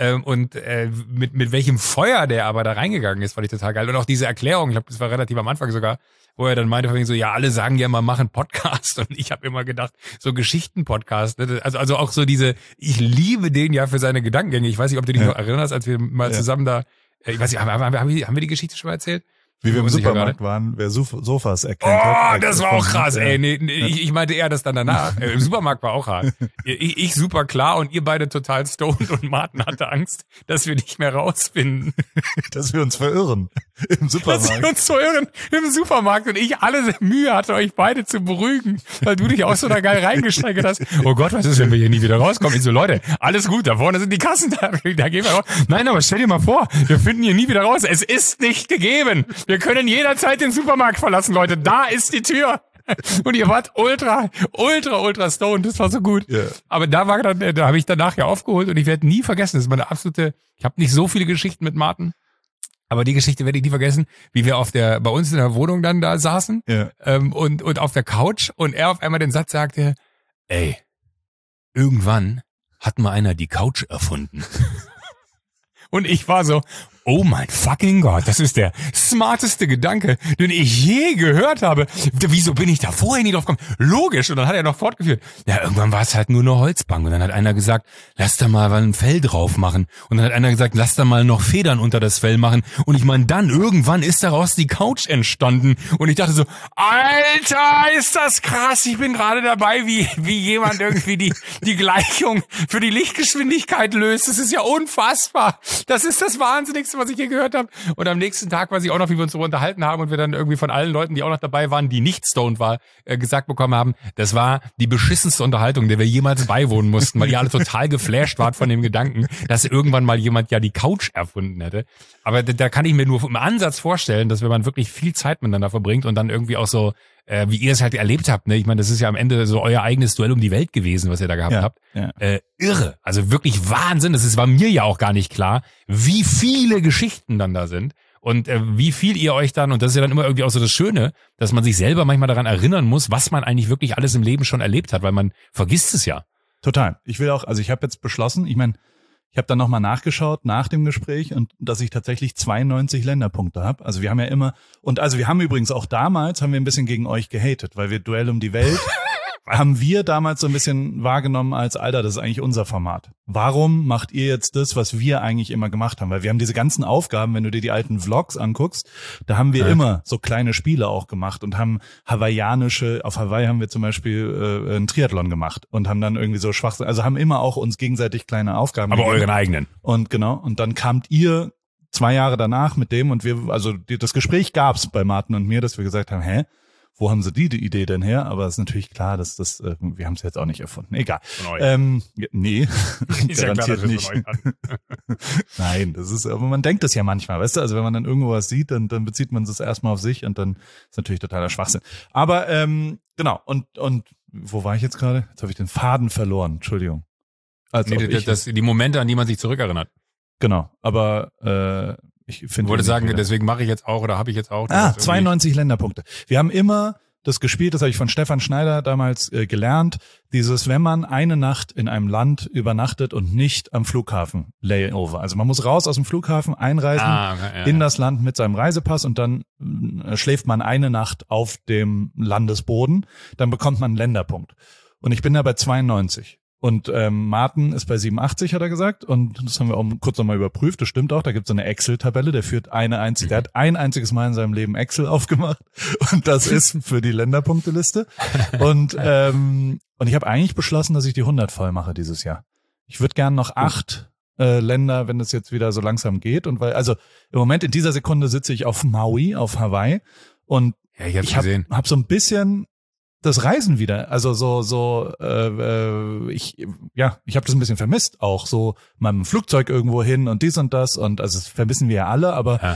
Mit welchem Feuer der aber da reingegangen ist, fand ich total geil. Und auch diese Erklärung, ich glaube, das war relativ am Anfang sogar, wo er dann meinte, von wegen so, ja, alle sagen ja mal, machen Podcast. Und ich habe immer gedacht, so Geschichten-Podcast. Ne? Also auch so diese, ich liebe den ja für seine Gedankengänge. Ich weiß nicht, ob du dich noch erinnerst, als wir mal zusammen da, ich weiß nicht, haben wir die Geschichte schon mal erzählt? Wie wir im Supermarkt waren, wer Sofas erkannt hat. Oh, das war auch krass, ey. Nee, ich meinte eher das dann danach. Im Supermarkt war auch hart. Ich super klar und ihr beide total stoned und Martin hatte Angst, dass wir nicht mehr rausfinden. Dass wir uns verirren im Supermarkt. Dass wir uns verirren im Supermarkt und ich alle Mühe hatte, euch beide zu beruhigen, weil du dich auch so da geil reingesteigert hast. Oh Gott, was ist, wenn wir hier nie wieder rauskommen? Ich so, Leute, alles gut, da vorne sind die Kassen, da gehen wir raus. Nein, aber stell dir mal vor, wir finden hier nie wieder raus. Es ist nicht gegeben. Wir können jederzeit den Supermarkt verlassen, Leute. Da ist die Tür. Und ihr wart ultra stoned. Das war so gut. Yeah. Aber da habe ich danach ja aufgeholt und ich werde nie vergessen. Das ist meine absolute, ich habe nicht so viele Geschichten mit Martin, aber die Geschichte werde ich nie vergessen, wie wir bei uns in der Wohnung dann da saßen und auf der Couch und er auf einmal den Satz sagte, ey, irgendwann hat mal einer die Couch erfunden. Und ich war so, oh mein fucking Gott, das ist der smarteste Gedanke, den ich je gehört habe. Wieso bin ich da vorher nie drauf gekommen? Logisch. Und dann hat er noch fortgeführt. Ja, irgendwann war es halt nur eine Holzbank. Und dann hat einer gesagt, lass da mal ein Fell drauf machen. Und dann hat einer gesagt, lass da mal noch Federn unter das Fell machen. Und ich meine, dann irgendwann ist daraus die Couch entstanden. Und ich dachte so, Alter, ist das krass. Ich bin gerade dabei, wie jemand irgendwie die Gleichung für die Lichtgeschwindigkeit löst. Das ist ja unfassbar. Das ist das Wahnsinnigste, was ich je gehört habe. Und am nächsten Tag weiß ich auch noch, wie wir uns darüber unterhalten haben und wir dann irgendwie von allen Leuten, die auch noch dabei waren, die nicht stoned war, gesagt bekommen haben, das war die beschissenste Unterhaltung, der wir jemals beiwohnen mussten, weil ihr alle total geflasht wart von dem Gedanken, dass irgendwann mal jemand ja die Couch erfunden hätte. Aber da kann ich mir nur im Ansatz vorstellen, dass wenn man wirklich viel Zeit miteinander verbringt und dann irgendwie auch so, wie ihr es halt erlebt habt, ne? Ich meine, das ist ja am Ende so euer eigenes Duell um die Welt gewesen, was ihr da gehabt habt. Ja. Irre. Also wirklich Wahnsinn. Das war mir ja auch gar nicht klar, wie viele Geschichten dann da sind. Und wie viel ihr euch dann, und das ist ja dann immer irgendwie auch so das Schöne, dass man sich selber manchmal daran erinnern muss, was man eigentlich wirklich alles im Leben schon erlebt hat, weil man vergisst es ja. Total. Ich habe jetzt beschlossen, ich habe dann nochmal nachgeschaut nach dem Gespräch und dass ich tatsächlich 92 Länderpunkte habe. Also wir haben ja immer, wir haben übrigens auch damals, haben wir ein bisschen gegen euch gehatet, weil wir Duell um die Welt haben wir damals so ein bisschen wahrgenommen als, Alter, das ist eigentlich unser Format. Warum macht ihr jetzt das, was wir eigentlich immer gemacht haben? Weil wir haben diese ganzen Aufgaben, wenn du dir die alten Vlogs anguckst, da haben wir immer so kleine Spiele auch gemacht und haben auf Hawaii haben wir zum Beispiel einen Triathlon gemacht und haben dann irgendwie so Schwachsinn, also haben immer auch uns gegenseitig kleine Aufgaben gegeben. Aber euren eigenen. Und genau, und dann kamt ihr 2 Jahre danach mit dem und das Gespräch gab's bei Martin und mir, dass wir gesagt haben, wo haben sie die Idee denn her? Aber es ist natürlich klar, dass wir haben es jetzt auch nicht erfunden. Egal. Nee, garantiert ja nicht. Nein, das ist, aber man denkt das ja manchmal, weißt du? Also wenn man dann irgendwo was sieht, dann bezieht man das erstmal auf sich und dann ist natürlich totaler Schwachsinn. Aber genau, und wo war ich jetzt gerade? Jetzt habe ich den Faden verloren, Entschuldigung. Die Momente, an die man sich zurückerinnert. Genau, aber ich finde. Ich wollte sagen, deswegen mache ich jetzt auch oder habe ich jetzt auch. 92 Länderpunkte. Wir haben immer das gespielt, das habe ich von Stefan Schneider damals gelernt, wenn man eine Nacht in einem Land übernachtet und nicht am Flughafen Layover. Also man muss raus aus dem Flughafen, einreisen in das Land mit seinem Reisepass und dann schläft man eine Nacht auf dem Landesboden, dann bekommt man einen Länderpunkt. Und ich bin da bei 92. Und Martin ist bei 87, hat er gesagt. Und das haben wir auch kurz nochmal überprüft. Das stimmt auch. Da gibt es so eine Excel-Tabelle. Der hat ein einziges Mal in seinem Leben Excel aufgemacht. Und das ist für die Länderpunkteliste. Und ich habe eigentlich beschlossen, dass ich die 100 voll mache dieses Jahr. Ich würde gern noch 8 Länder, wenn es jetzt wieder so langsam geht. Und also im Moment in dieser Sekunde sitze ich auf Maui, auf Hawaii. Und ich hab so ein bisschen das Reisen wieder, also ich habe das ein bisschen vermisst, auch so mal mit dem Flugzeug irgendwo hin und dies und das und also das vermissen wir ja alle, aber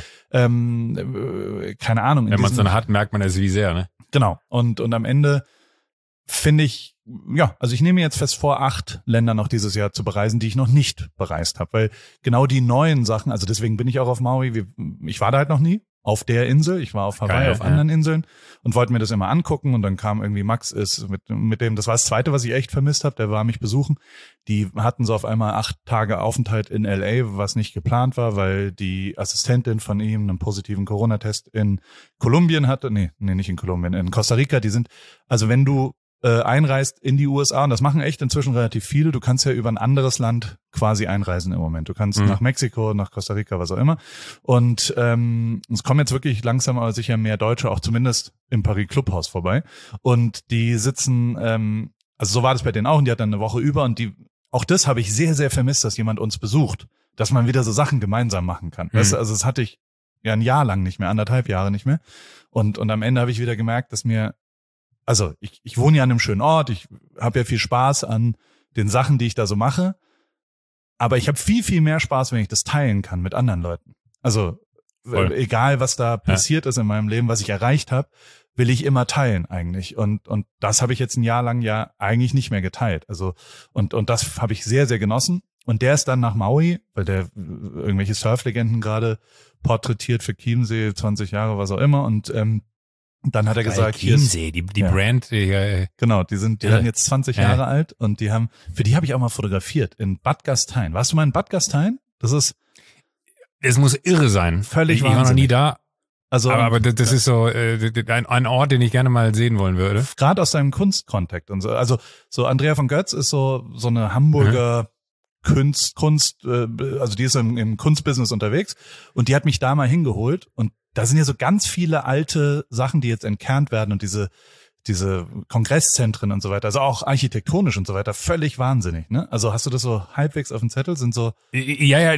keine Ahnung. Wenn man es dann hat, merkt man es wie sehr, ne? Genau. Und am Ende finde ich, also ich nehme mir jetzt fest vor, 8 Länder noch dieses Jahr zu bereisen, die ich noch nicht bereist habe, weil genau die neuen Sachen, also deswegen bin ich auch auf Maui, ich war da halt noch nie. Auf der Insel, ich war auf Hawaii, auf anderen Inseln und wollte mir das immer angucken und dann kam irgendwie Max mit dem, das war das zweite, was ich echt vermisst habe, der war mich besuchen. Die hatten so auf einmal 8 Tage Aufenthalt in LA, was nicht geplant war, weil die Assistentin von ihm einen positiven Corona-Test in Kolumbien hatte, nee, nicht in Kolumbien, in Costa Rica, also wenn du einreist in die USA, und das machen echt inzwischen relativ viele, du kannst ja über ein anderes Land quasi einreisen im Moment. Du kannst nach Mexiko, nach Costa Rica, was auch immer. Und es kommen jetzt wirklich langsam aber sicher mehr Deutsche, auch zumindest im Paris Clubhaus vorbei. Und die sitzen, also so war das bei denen auch, und die hat dann eine Woche über und auch das habe ich sehr, sehr vermisst, dass jemand uns besucht, dass man wieder so Sachen gemeinsam machen kann. Weißt du, also das hatte ich ja ein Jahr lang nicht mehr, 1,5 Jahre nicht mehr. Und am Ende habe ich wieder gemerkt, dass also ich wohne ja an einem schönen Ort, ich habe ja viel Spaß an den Sachen, die ich da so mache, aber ich habe viel, viel mehr Spaß, wenn ich das teilen kann mit anderen Leuten. Also egal, was da passiert ist in meinem Leben, was ich erreicht habe, will ich immer teilen eigentlich. Und das habe ich jetzt ein Jahr lang ja eigentlich nicht mehr geteilt. Also und das habe ich sehr, sehr genossen. Und der ist dann nach Maui, weil der irgendwelche Surflegenden gerade porträtiert für Chiemsee, 20 Jahre, was auch immer. Und dann hat er gesagt, Chiemsee, die Brand. Genau, die werden jetzt 20 Jahre alt und für die habe ich auch mal fotografiert in Bad Gastein. Warst du mal in Bad Gastein? Es muss irre sein. Völlig wahnsinnig. Ich war noch nie da. Also, aber das ist so ein Ort, den ich gerne mal sehen wollen würde. Gerade aus deinem Kunstkontext und so. Also so Andrea von Götz ist so eine Hamburger Kunst, also die ist im Kunstbusiness unterwegs und die hat mich da mal hingeholt und da sind ja so ganz viele alte Sachen, die jetzt entkernt werden und diese Kongresszentren und so weiter, also auch architektonisch und so weiter, völlig wahnsinnig, ne? Also hast du das so halbwegs auf dem Zettel, sind so? Ja,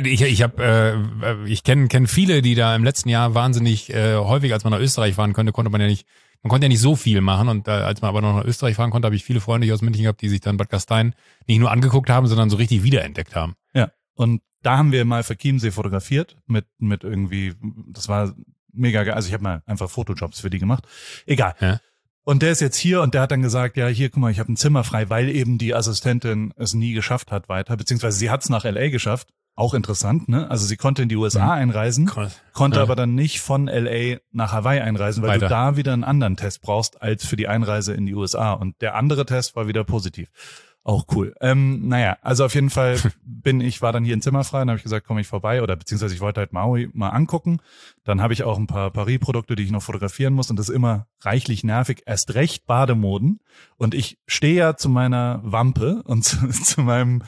ich kenne viele, die da im letzten Jahr wahnsinnig häufig, als man nach Österreich fahren konnte man konnte ja nicht so viel machen und als man aber noch nach Österreich fahren konnte, habe ich viele Freunde hier aus München gehabt, die sich dann Bad Gastein nicht nur angeguckt haben, sondern so richtig wiederentdeckt haben. Ja, und da haben wir mal für Chiemsee fotografiert mit irgendwie, das war mega geil, also ich habe mal einfach Fotojobs für die gemacht. Egal. Ja. Und der ist jetzt hier und der hat dann gesagt, ja, hier, guck mal, ich habe ein Zimmer frei, weil eben die Assistentin es nie geschafft hat weiter, beziehungsweise sie hat es nach LA geschafft. Auch interessant, ne? Also sie konnte in die USA einreisen, konnte aber dann nicht von LA nach Hawaii einreisen, weil du da wieder einen anderen Test brauchst als für die Einreise in die USA. Und der andere Test war wieder positiv. Auch cool. Naja, also auf jeden Fall war dann hier in Zimmer frei und habe ich gesagt, komme ich vorbei oder beziehungsweise ich wollte halt Maui mal angucken. Dann habe ich auch ein paar Paris-Produkte, die ich noch fotografieren muss und das ist immer reichlich nervig. Erst recht Bademoden und ich stehe ja zu meiner Wampe und zu meinem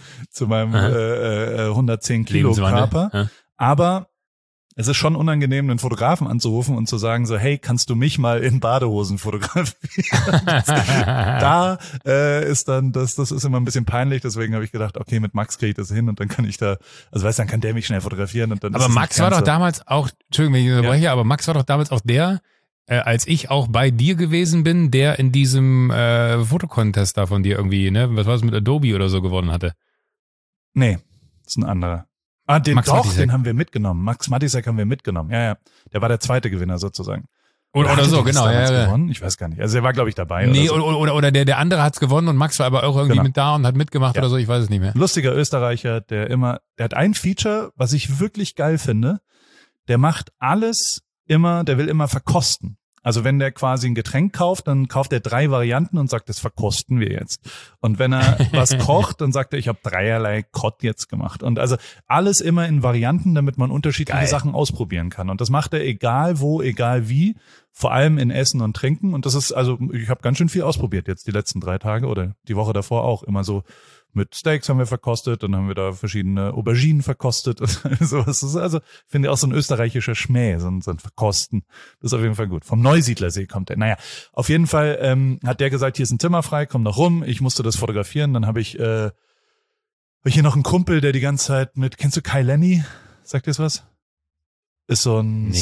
110 Kilo Körper, aber es ist schon unangenehm, einen Fotografen anzurufen und zu sagen so, hey, kannst du mich mal in Badehosen fotografieren? Da ist dann, das ist immer ein bisschen peinlich, deswegen habe ich gedacht, okay, mit Max kriege ich das hin und dann kann ich dann kann der mich schnell fotografieren und dann. Aber Max war doch damals auch, Entschuldigung, wenn ich unterbreche, aber Max war doch damals auch der, als ich auch bei dir gewesen bin, der in diesem Fotocontest da von dir irgendwie, ne, was war das mit Adobe oder so gewonnen hatte. Nee, das ist ein anderer. Den haben wir mitgenommen. Max Matisek haben wir mitgenommen. Ja. Der war der zweite Gewinner sozusagen. Oder so, genau. Ja. Gewonnen? Ich weiß gar nicht. Also er war, glaube ich, dabei. Nee, oder der andere hat's gewonnen und Max war aber auch irgendwie mit da und hat mitgemacht oder so, ich weiß es nicht mehr. Lustiger Österreicher, der hat ein Feature, was ich wirklich geil finde. Der macht alles immer, der will immer verkosten. Also wenn der quasi ein Getränk kauft, dann kauft er 3 Varianten und sagt, das verkosten wir jetzt. Und wenn er was kocht, dann sagt er, ich habe 3 Kott jetzt gemacht. Und also alles immer in Varianten, damit man unterschiedliche Sachen ausprobieren kann. Und das macht er egal wo, egal wie, vor allem in Essen und Trinken. Und das ist, also ich habe ganz schön viel ausprobiert jetzt die letzten 3 Tage oder die Woche davor auch. Immer so mit Steaks haben wir verkostet, dann haben wir da verschiedene Auberginen verkostet und sowas. Das ist also, finde ich, auch so ein österreichischer Schmäh, so ein Verkosten. Das ist auf jeden Fall gut. Vom Neusiedlersee kommt der. Naja, auf jeden Fall hat der gesagt, hier ist ein Zimmer frei, komm noch rum. Ich musste das fotografieren. Dann habe ich hier noch einen Kumpel, der die ganze Zeit kennst du Kai Lenny? Sagt dir das was? Ist so ein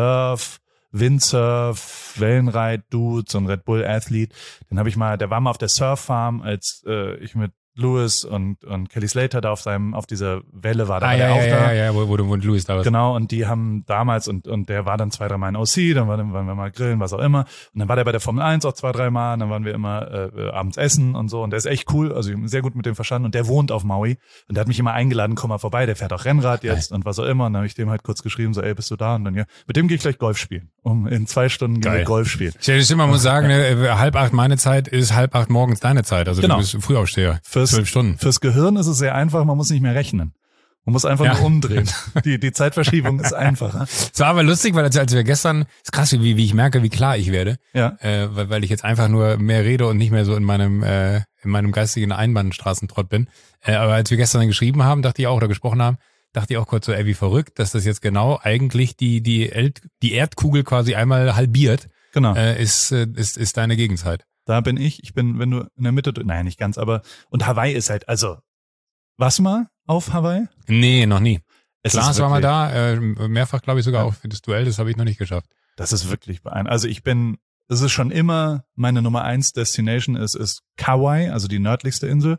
Windsurf, Wellenreit-Dude, so ein Red Bull-Athlet. Den habe ich mal, der war mal auf der Surffarm, als ich mit Lewis und Kelly Slater da auf dieser Welle war. Da war der auch da. Ja, wo Lewis da war. Genau, und die haben damals, und der war dann 2-3 Mal in OC, dann waren wir mal grillen, was auch immer. Und dann war der bei der Formel 1 auch 2-3 Mal, und dann waren wir immer abends essen und so. Und der ist echt cool, also ich bin sehr gut mit dem verstanden. Und der wohnt auf Maui. Und der hat mich immer eingeladen, komm mal vorbei, der fährt auch Rennrad jetzt und was auch immer. Und dann habe ich dem halt kurz geschrieben, so, ey, bist du da? Und dann, ja, mit dem gehe ich gleich Golf spielen. In 2 Stunden gehen wir Golf spielen. Stell dir mal, muss sagen, 7:30 meine Zeit ist 7:30 morgens deine Zeit. Also du bist Frühaufsteher. 12 Stunden. Fürs Gehirn ist es sehr einfach, man muss nicht mehr rechnen. Man muss einfach nur umdrehen. Die Zeitverschiebung ist einfacher. Es war aber lustig, weil als wir gestern, ist krass, wie ich merke, wie klar ich werde. Ja. Weil ich jetzt einfach nur mehr rede und nicht mehr so in meinem geistigen Einbahnstraßentrott bin. Aber als wir gestern geschrieben haben, gesprochen haben, dachte ich auch kurz so, wie verrückt, dass das jetzt genau eigentlich die Erdkugel quasi einmal halbiert. Genau. Ist deine Gegenzeit. Da bin ich bin, wenn du in der Mitte, nein, nicht ganz, aber, und Hawaii ist halt, also, warst du mal auf Hawaii? Nee, noch nie. Klaas war mal da, mehrfach glaube ich sogar auch für das Duell, das habe ich noch nicht geschafft. Das ist wirklich beeindruckend. Also es ist schon immer meine Nummer 1 Destination ist Kauai, also die nördlichste Insel.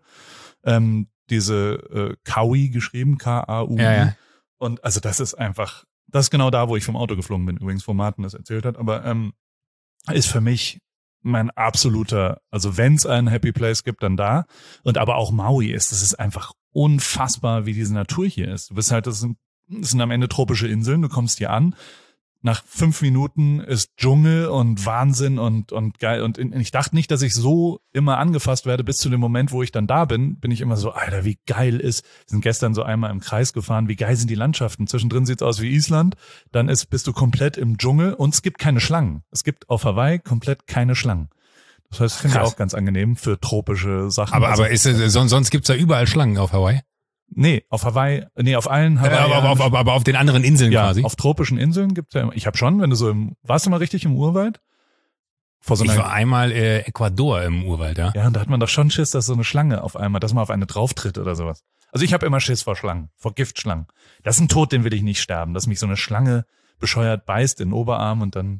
Diese Kauai geschrieben, K-A-U. Ja. Und also das ist genau da, wo ich vom Auto geflogen bin, übrigens, wo Martin das erzählt hat, aber ist für mich mein absoluter, also wenn es einen Happy Place gibt, dann da. Und aber auch Maui das ist einfach unfassbar, wie diese Natur hier ist. Du bist halt, das sind am Ende tropische Inseln, du kommst hier an, nach 5 Minuten ist Dschungel und Wahnsinn und geil. Und ich dachte nicht, dass ich so immer angefasst werde, bis zu dem Moment, wo ich dann da bin ich immer so, Alter, wie geil ist. Wir sind gestern so einmal im Kreis gefahren, wie geil sind die Landschaften. Zwischendrin sieht's aus wie Island, dann bist du komplett im Dschungel und es gibt keine Schlangen. Es gibt auf Hawaii komplett keine Schlangen. Das heißt, finde ich auch ganz angenehm für tropische Sachen. Aber sonst gibt's da überall Schlangen auf Hawaii? Nee, auf allen Hawaii. Aber auf den anderen Inseln quasi. Auf tropischen Inseln gibt's ja immer. Ich habe schon, wenn du warst du mal richtig im Urwald? Ich war einmal Ecuador im Urwald, ja. Ja, und da hat man doch schon Schiss, dass so eine Schlange dass man auf eine drauftritt oder sowas. Also ich habe immer Schiss vor Schlangen, vor Giftschlangen. Das ist ein Tod, den will ich nicht sterben, dass mich so eine Schlange bescheuert beißt in den Oberarm und dann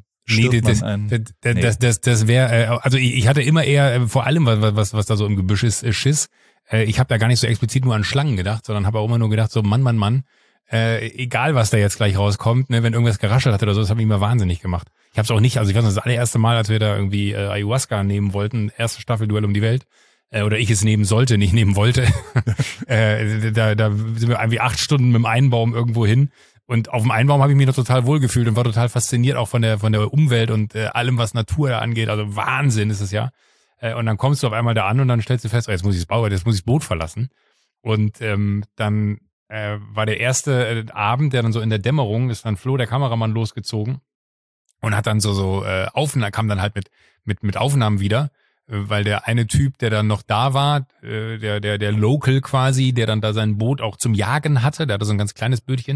das wäre, also ich hatte immer eher, vor allem, was da so im Gebüsch ist, Schiss. Ich habe da gar nicht so explizit nur an Schlangen gedacht, sondern habe auch immer nur gedacht, so Mann, egal was da jetzt gleich rauskommt, ne, wenn irgendwas geraschelt hat oder so, das hat mich immer wahnsinnig gemacht. Ich habe es auch nicht, also ich weiß nicht, das allererste Mal, als wir da irgendwie Ayahuasca nehmen wollten, erste Staffel Duell um die Welt, oder ich es nehmen sollte, nicht nehmen wollte, da sind wir irgendwie 8 Stunden mit dem Einbaum irgendwo hin. Und auf dem Einbaum habe ich mich noch total wohlgefühlt und war total fasziniert auch von der Umwelt und allem, was Natur da angeht. Also Wahnsinn ist es ja. Und dann kommst du auf einmal da an und dann stellst du fest, jetzt muss ich das Boot verlassen. Und dann war der erste Abend, der dann so in der Dämmerung ist, dann Flo, der Kameramann, losgezogen und hat dann so Aufnahmen, kam dann halt mit Aufnahmen wieder, weil der eine Typ, der dann noch da war, der Local quasi, der dann da sein Boot auch zum Jagen hatte, der hatte so ein ganz kleines Bötchen,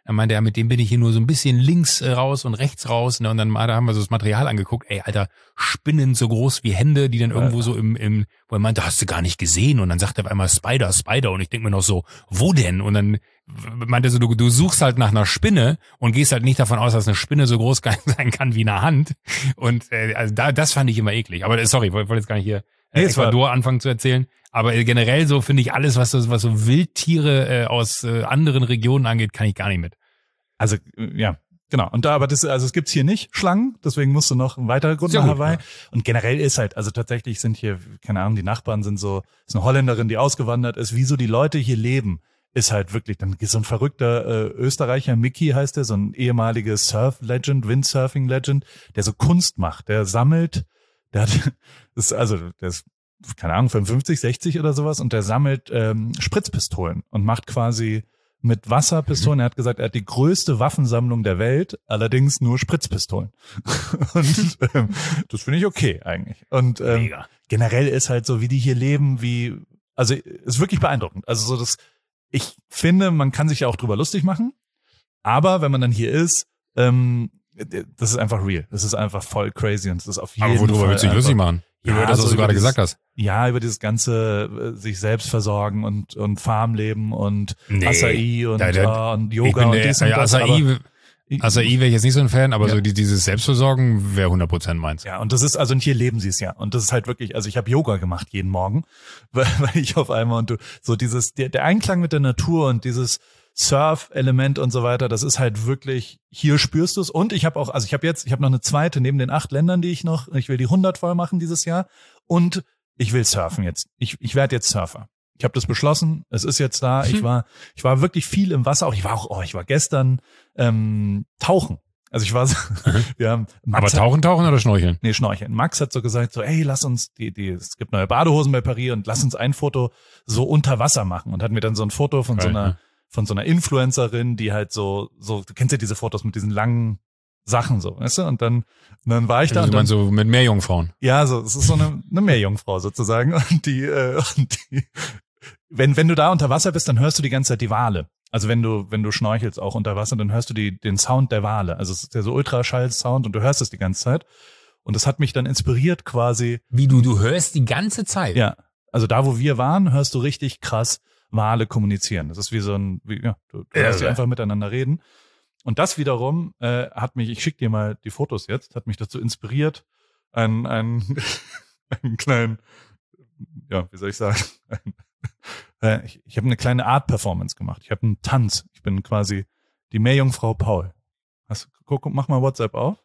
Dann meinte er, mit dem bin ich hier nur so ein bisschen links raus und rechts raus. Ne? Und dann da haben wir so das Material angeguckt. Ey, Alter, Spinnen so groß wie Hände, die dann irgendwo so wo er meinte, hast du gar nicht gesehen. Und dann sagt er auf einmal Spider. Und ich denke mir noch so, wo denn? Und dann meinte er so, du suchst halt nach einer Spinne und gehst halt nicht davon aus, dass eine Spinne so groß sein kann wie eine Hand. Und also das fand ich immer eklig. Aber sorry, ich wollte jetzt gar nicht hier Ecuador anfangen zu erzählen. Aber generell so finde ich alles, was so Wildtiere aus anderen Regionen angeht, kann ich gar nicht mit. Also, ja, genau. Und aber es gibt's hier nicht, Schlangen, deswegen musst du noch einen weiteren Grund nach Hawaii. Ja. Und generell ist halt, also tatsächlich sind hier, keine Ahnung, die Nachbarn ist eine Holländerin, die ausgewandert ist, wie so die Leute hier leben, ist halt wirklich, dann ist so ein verrückter Österreicher, Mickey heißt der, so ein ehemaliges Surf-Legend, Windsurfing-Legend, der so Kunst macht, der sammelt, der ist keine Ahnung, 55, 60 oder sowas und der sammelt Spritzpistolen und macht quasi mit Wasserpistolen. Er hat gesagt, er hat die größte Waffensammlung der Welt, allerdings nur Spritzpistolen. Und das finde ich okay eigentlich. Und generell ist halt so, wie die hier leben, also ist wirklich beeindruckend. Also so ich finde, man kann sich ja auch drüber lustig machen, aber wenn man dann hier ist, das ist einfach real. Das ist einfach voll crazy und das ist auf jeden Fall. Aber worüber willst du dich lustig machen? Ja, das, was du gerade gesagt hast. Ja, über dieses ganze sich selbst versorgen und Farmleben und Acai und Yoga und dies und das. Acai wäre ich jetzt nicht so ein Fan, aber so dieses Selbstversorgen wäre 100% meins. Ja, und das ist, also hier leben sie es ja. Und das ist halt wirklich, also ich habe Yoga gemacht jeden Morgen, weil ich auf einmal der Einklang mit der Natur und dieses Surf-Element und so weiter, das ist halt wirklich, hier spürst du es. Und ich habe noch eine zweite, neben den 8 Ländern, ich will die 100 voll machen dieses Jahr und ich will surfen jetzt. Ich werde jetzt Surfer. Ich habe das beschlossen, es ist jetzt da. Ich war wirklich viel im Wasser, ich war gestern tauchen. Also aber tauchen oder schnorcheln? Nee, schnorcheln. Max hat so gesagt, so, ey, lass uns es gibt neue Badehosen bei Paris und lass uns ein Foto so unter Wasser machen und hat mir dann so ein Foto von so einer Influencerin, die halt so, du kennst ja diese Fotos mit diesen langen Sachen so, weißt du? Und dann war ich da. Also man so mit Meerjungfrauen. Ja, so, es ist so eine Meerjungfrau sozusagen. Und die, wenn du da unter Wasser bist, dann hörst du die ganze Zeit die Wale. Also wenn du schnorchelst auch unter Wasser, dann hörst du den Sound der Wale. Also es ist ja so Ultraschall-Sound und du hörst es die ganze Zeit. Und das hat mich dann inspiriert quasi. Wie du hörst die ganze Zeit? Ja. Also da, wo wir waren, hörst du richtig krass Wale kommunizieren. Das ist wie du hörst die einfach miteinander reden. Und das wiederum hat mich, ich schicke dir mal die Fotos jetzt, hat mich dazu inspiriert, einen kleinen, ja, wie soll ich sagen, ich habe eine kleine Art-Performance gemacht. Ich habe einen Tanz. Ich bin quasi die Meerjungfrau Paul. Mach mal WhatsApp auf.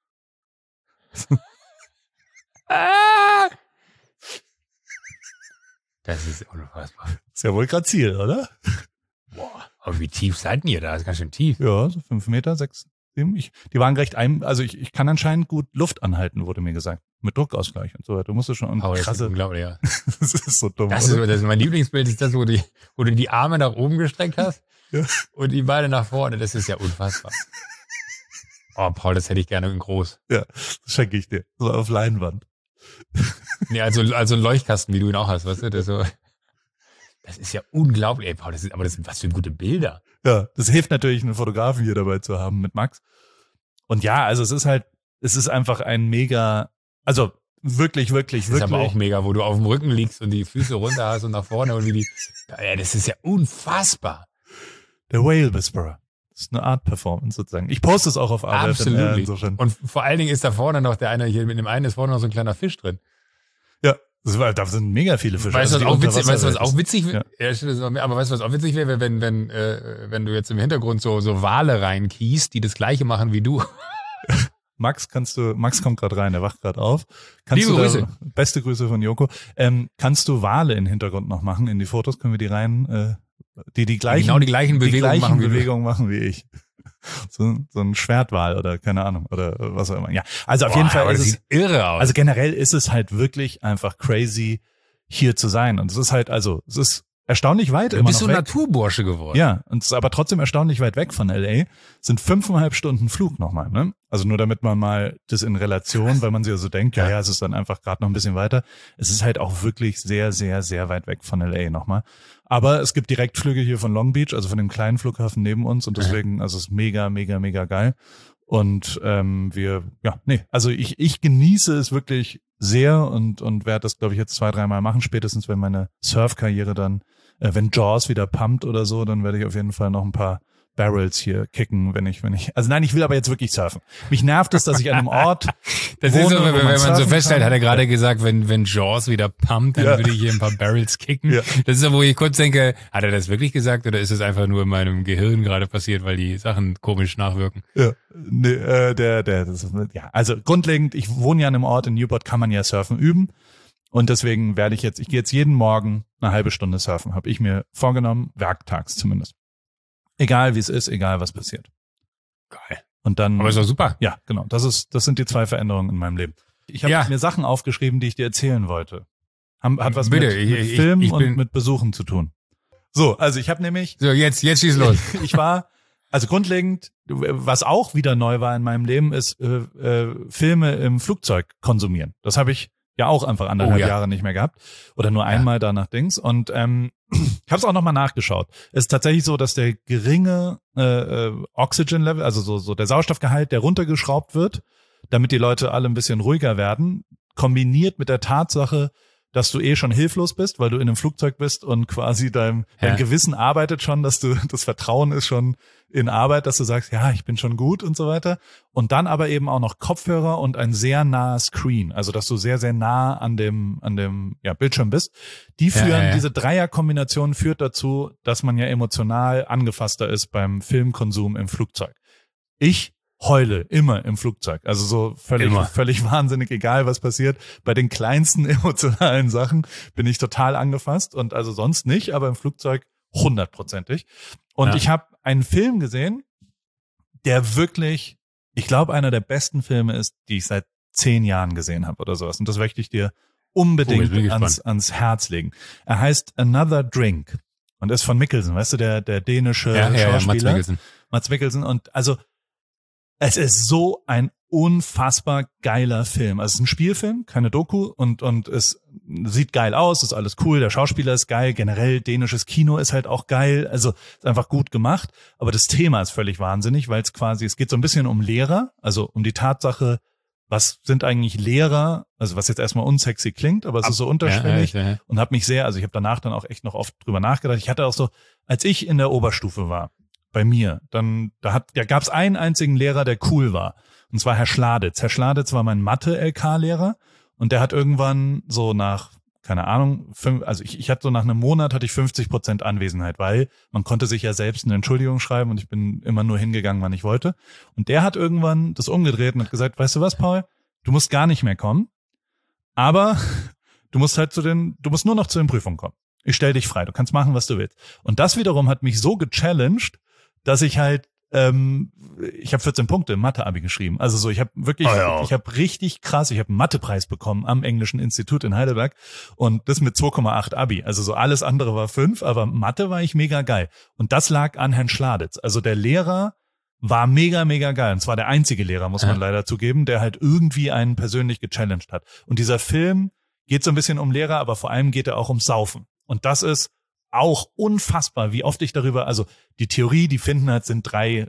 Das ist unfassbar. Ist ja wohl grazil, oder? Boah, aber wie tief seid ihr da? Das ist ganz schön tief. Ja, so 5 Meter, 6, 7. Die waren recht also ich kann anscheinend gut Luft anhalten, wurde mir gesagt. Mit Druckausgleich und so weiter. Du musst schon krasse. Das ist unglaublich, ja. Das ist so dumm. Das ist mein Lieblingsbild, ist das, wo du die Arme nach oben gestreckt hast und die Beine nach vorne. Das ist ja unfassbar. Oh, Paul, das hätte ich gerne in groß. Ja, das schenke ich dir. So auf Leinwand. Nee, also ein Leuchtkasten, wie du ihn auch hast, weißt du? Das ist ja unglaublich, ey, Paul, das sind was für gute Bilder. Ja, das hilft natürlich, einen Fotografen hier dabei zu haben mit Max. Und ja, also es ist einfach ein mega, also wirklich. Das ist aber auch mega, wo du auf dem Rücken liegst und die Füße runter hast und nach vorne und ja, das ist ja unfassbar. Der Whale Whisperer. Das ist eine Art Performance sozusagen. Ich poste es auch auf Arbeit. Absolut. Und vor allen Dingen ist da vorne noch der eine hier, mit dem einen ist vorne noch so ein kleiner Fisch drin. Ja, da sind mega viele Fische. Weißt du, was auch witzig wäre? Ja. Aber weißt du, was auch witzig wäre, wenn du jetzt im Hintergrund so Wale reinkiest, die das Gleiche machen wie du. Max kommt gerade rein, der wacht gerade auf. Liebe Grüße. Beste Grüße von Joko. Kannst du Wale im Hintergrund noch machen in die Fotos? Können wir die rein, die gleichen Bewegungen machen wie ich. So ein Schwertwal oder keine Ahnung oder was auch immer. Ja, also auf jeden Fall ist es irre aus. Also generell ist es halt wirklich einfach crazy hier zu sein und es ist halt, also es ist erstaunlich weit Du immer bist noch so ein weg. Naturbursche geworden. Ja, und es ist aber trotzdem erstaunlich weit weg von LA. Sind 5,5 Stunden Flug nochmal, ne? Also nur damit man mal das in Relation, weil man sich ja so denkt, ja, es ist dann einfach gerade noch ein bisschen weiter. Es ist halt auch wirklich sehr, sehr, sehr weit weg von LA nochmal. Aber es gibt Direktflüge hier von Long Beach, also von dem kleinen Flughafen neben uns und deswegen, also es ist mega, mega, mega geil. Und also ich genieße es wirklich sehr und werde das, glaube ich, jetzt 2-3 Mal machen, spätestens wenn meine Surfkarriere dann, wenn Jaws wieder pumpt oder so, dann werde ich auf jeden Fall noch ein paar Barrels hier kicken, wenn ich, also nein, ich will aber jetzt wirklich surfen. Mich nervt es, dass ich an einem Ort das wohne, ist so, wenn man so surfen festhält, kann. hat er gerade gesagt, wenn Jaws wieder pumpt, dann würde ich hier ein paar Barrels kicken. Ja. Das ist so, wo ich kurz denke, hat er das wirklich gesagt oder ist es einfach nur in meinem Gehirn gerade passiert, weil die Sachen komisch nachwirken? Ja, nee, also grundlegend, ich wohne ja an einem Ort, in Newport kann man ja surfen üben. Und deswegen ich gehe jetzt jeden Morgen eine halbe Stunde surfen, habe ich mir vorgenommen, werktags zumindest. Egal wie es ist, egal was passiert. Geil. Und dann. Aber ist doch super. Ja, genau. Das sind die 2 Veränderungen in meinem Leben. Ich habe mir Sachen aufgeschrieben, die ich dir erzählen wollte. Hat was mit Film und mit Besuchen zu tun. So, also ich habe nämlich. So, jetzt schieß los. Ich war, also grundlegend, was auch wieder neu war in meinem Leben, ist Filme im Flugzeug konsumieren. Das habe ich ja auch einfach 1,5 Jahre nicht mehr gehabt. Oder nur einmal danach Dings. Und ich habe es auch nochmal nachgeschaut. Es ist tatsächlich so, dass der geringe Oxygen-Level, also so der Sauerstoffgehalt, der runtergeschraubt wird, damit die Leute alle ein bisschen ruhiger werden, kombiniert mit der Tatsache, dass du schon hilflos bist, weil du in einem Flugzeug bist und quasi dein Gewissen arbeitet schon, dass das Vertrauen ist schon in Arbeit, dass du sagst, ja, ich bin schon gut und so weiter. Und dann aber eben auch noch Kopfhörer und ein sehr naher Screen, also dass du sehr, sehr nah an dem Bildschirm bist. Diese Dreierkombination führt dazu, dass man ja emotional angefasster ist beim Filmkonsum im Flugzeug. Ich heule immer im Flugzeug. Also so völlig wahnsinnig, egal was passiert. Bei den kleinsten emotionalen Sachen bin ich total angefasst und also sonst nicht, aber im Flugzeug 100%ig. Und ich habe einen Film gesehen, der wirklich, ich glaube, einer der besten Filme ist, die ich seit 10 Jahren gesehen habe oder sowas. Und das möchte ich dir unbedingt ans Herz legen. Er heißt Another Drink und ist von Mikkelsen, weißt du, der dänische Schauspieler. Mads Mikkelsen. Und also es ist so ein unfassbar geiler Film. Also es ist ein Spielfilm, keine Doku und es sieht geil aus, ist alles cool, der Schauspieler ist geil, generell dänisches Kino ist halt auch geil, also ist einfach gut gemacht, aber das Thema ist völlig wahnsinnig, weil es geht so ein bisschen um Lehrer, also um die Tatsache, was sind eigentlich Lehrer, also was jetzt erstmal unsexy klingt, aber es ist so unterschwellig und habe mich ich habe danach dann auch echt noch oft drüber nachgedacht. Ich hatte auch so, als ich in der Oberstufe war, bei mir, dann gab es einen einzigen Lehrer, der cool war. Und zwar Herr Schladitz. Herr Schladitz war mein Mathe-LK-Lehrer und der hat irgendwann so nach, keine Ahnung, ich hatte so nach einem Monat hatte ich 50% Anwesenheit, weil man konnte sich ja selbst eine Entschuldigung schreiben und ich bin immer nur hingegangen, wann ich wollte. Und der hat irgendwann das umgedreht und hat gesagt, weißt du was, Paul? Du musst gar nicht mehr kommen, aber du musst nur noch zu den Prüfungen kommen. Ich stell dich frei, du kannst machen, was du willst. Und das wiederum hat mich so gechallenged, dass ich halt, ich habe 14 Punkte im Mathe-Abi geschrieben. Also so, ich habe wirklich, ich habe richtig krass, ich habe einen Mathepreis bekommen am Englischen Institut in Heidelberg und das mit 2,8 Abi. Also so alles andere war 5, aber Mathe war ich mega geil. Und das lag an Herrn Schladitz. Also der Lehrer war mega, mega geil. Und zwar der einzige Lehrer, muss man leider zugeben, der halt irgendwie einen persönlich gechallenged hat. Und dieser Film geht so ein bisschen um Lehrer, aber vor allem geht er auch ums Saufen. Und das ist auch unfassbar, wie oft ich darüber, also die Theorie, die finden hat, sind 3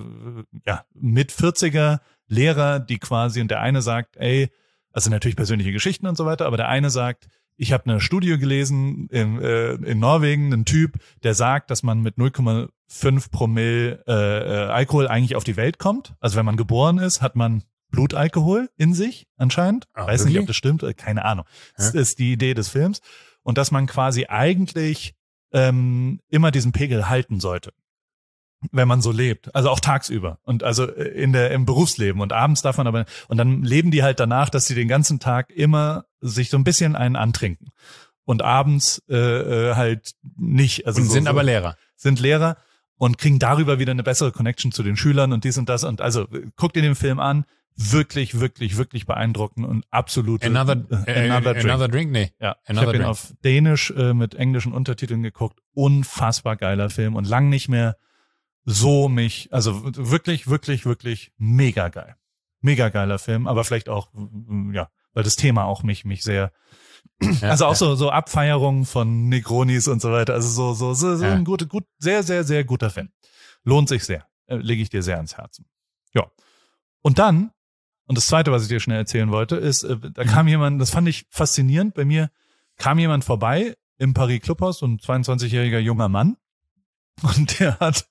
mit 40er Lehrer, die quasi, und der eine sagt, also natürlich persönliche Geschichten und so weiter, aber der eine sagt, ich habe eine Studie gelesen in Norwegen, ein Typ, der sagt, dass man mit 0,5 Promille Alkohol eigentlich auf die Welt kommt. Also wenn man geboren ist, hat man Blutalkohol in sich anscheinend. Weiß nicht, ob das stimmt, keine Ahnung. Das ist die Idee des Films. Und dass man quasi eigentlich immer diesen Pegel halten sollte, wenn man so lebt, also auch tagsüber und also im Berufsleben und abends darf man aber, und dann leben die halt danach, dass sie den ganzen Tag immer sich so ein bisschen einen antrinken und abends halt nicht. Also und sind aber Lehrer. Sind Lehrer und kriegen darüber wieder eine bessere Connection zu den Schülern und dies und das und also guckt ihr den Film an, wirklich, wirklich, wirklich beeindruckend und absolut. Another Drink, nee. Ja, ich habe ihn auf Dänisch mit englischen Untertiteln geguckt. Unfassbar geiler Film und lang nicht mehr so also wirklich, wirklich, wirklich mega geil. Mega geiler Film, aber vielleicht auch, ja, weil das Thema auch mich sehr, also auch so Abfeierungen von Negronis und so weiter. Also so ein sehr, sehr, sehr guter Film. Lohnt sich sehr. Lege ich dir sehr ans Herzen. Ja. Und dann, und das Zweite, was ich dir schnell erzählen wollte, ist, da kam jemand, das fand ich faszinierend, bei mir kam jemand vorbei im Paris Clubhaus, so ein 22-jähriger junger Mann. Und der hat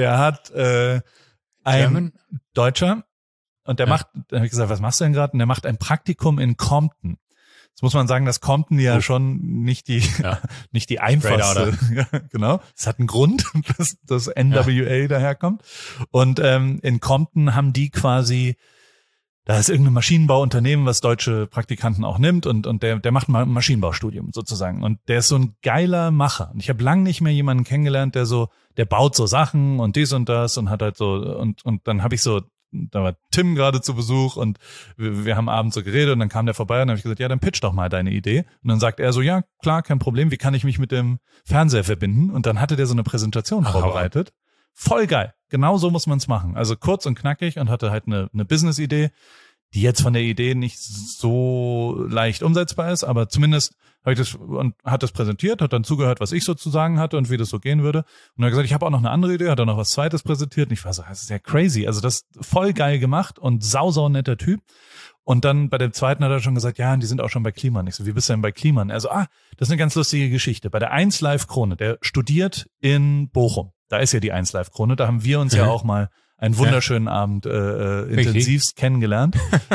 ein Deutscher, und der macht, da habe ich gesagt, was machst du denn gerade? Und der macht ein Praktikum in Compton. Jetzt muss man sagen, dass Compton ja schon nicht die einfachste. Ja, genau. Es hat einen Grund, dass das NWA daherkommt. Und in Compton haben die quasi, da ist irgendein Maschinenbauunternehmen, was deutsche Praktikanten auch nimmt, und der macht mal ein Maschinenbaustudium sozusagen. Und der ist so ein geiler Macher. Und ich habe lange nicht mehr jemanden kennengelernt, der baut so Sachen und dies und das und hat halt so, und dann habe ich so, da war Tim gerade zu Besuch und wir haben abends so geredet und dann kam der vorbei und dann habe ich gesagt, ja, dann pitch doch mal deine Idee. Und dann sagt er so, ja, klar, kein Problem, wie kann ich mich mit dem Fernseher verbinden? Und dann hatte der so eine Präsentation vorbereitet. Voll geil. Genau so muss man es machen. Also kurz und knackig, und hatte halt eine Business-Idee, die jetzt von der Idee nicht so leicht umsetzbar ist, aber zumindest habe ich das und hat das präsentiert, hat dann zugehört, was ich so zu sagen hatte und wie das so gehen würde. Und hat gesagt, ich habe auch noch eine andere Idee, hat dann noch was Zweites präsentiert. Und ich war so, das ist ja crazy. Also das voll geil gemacht und sau netter Typ. Und dann bei dem zweiten hat er schon gesagt, ja, die sind auch schon bei Kliman. Ich so, wie bist du denn bei Kliman? Also, das ist eine ganz lustige Geschichte. Bei der 1 Live Krone, der studiert in Bochum. Da ist ja die 1 Live Krone. Da haben wir uns ja auch mal einen wunderschönen Abend intensivst kennengelernt,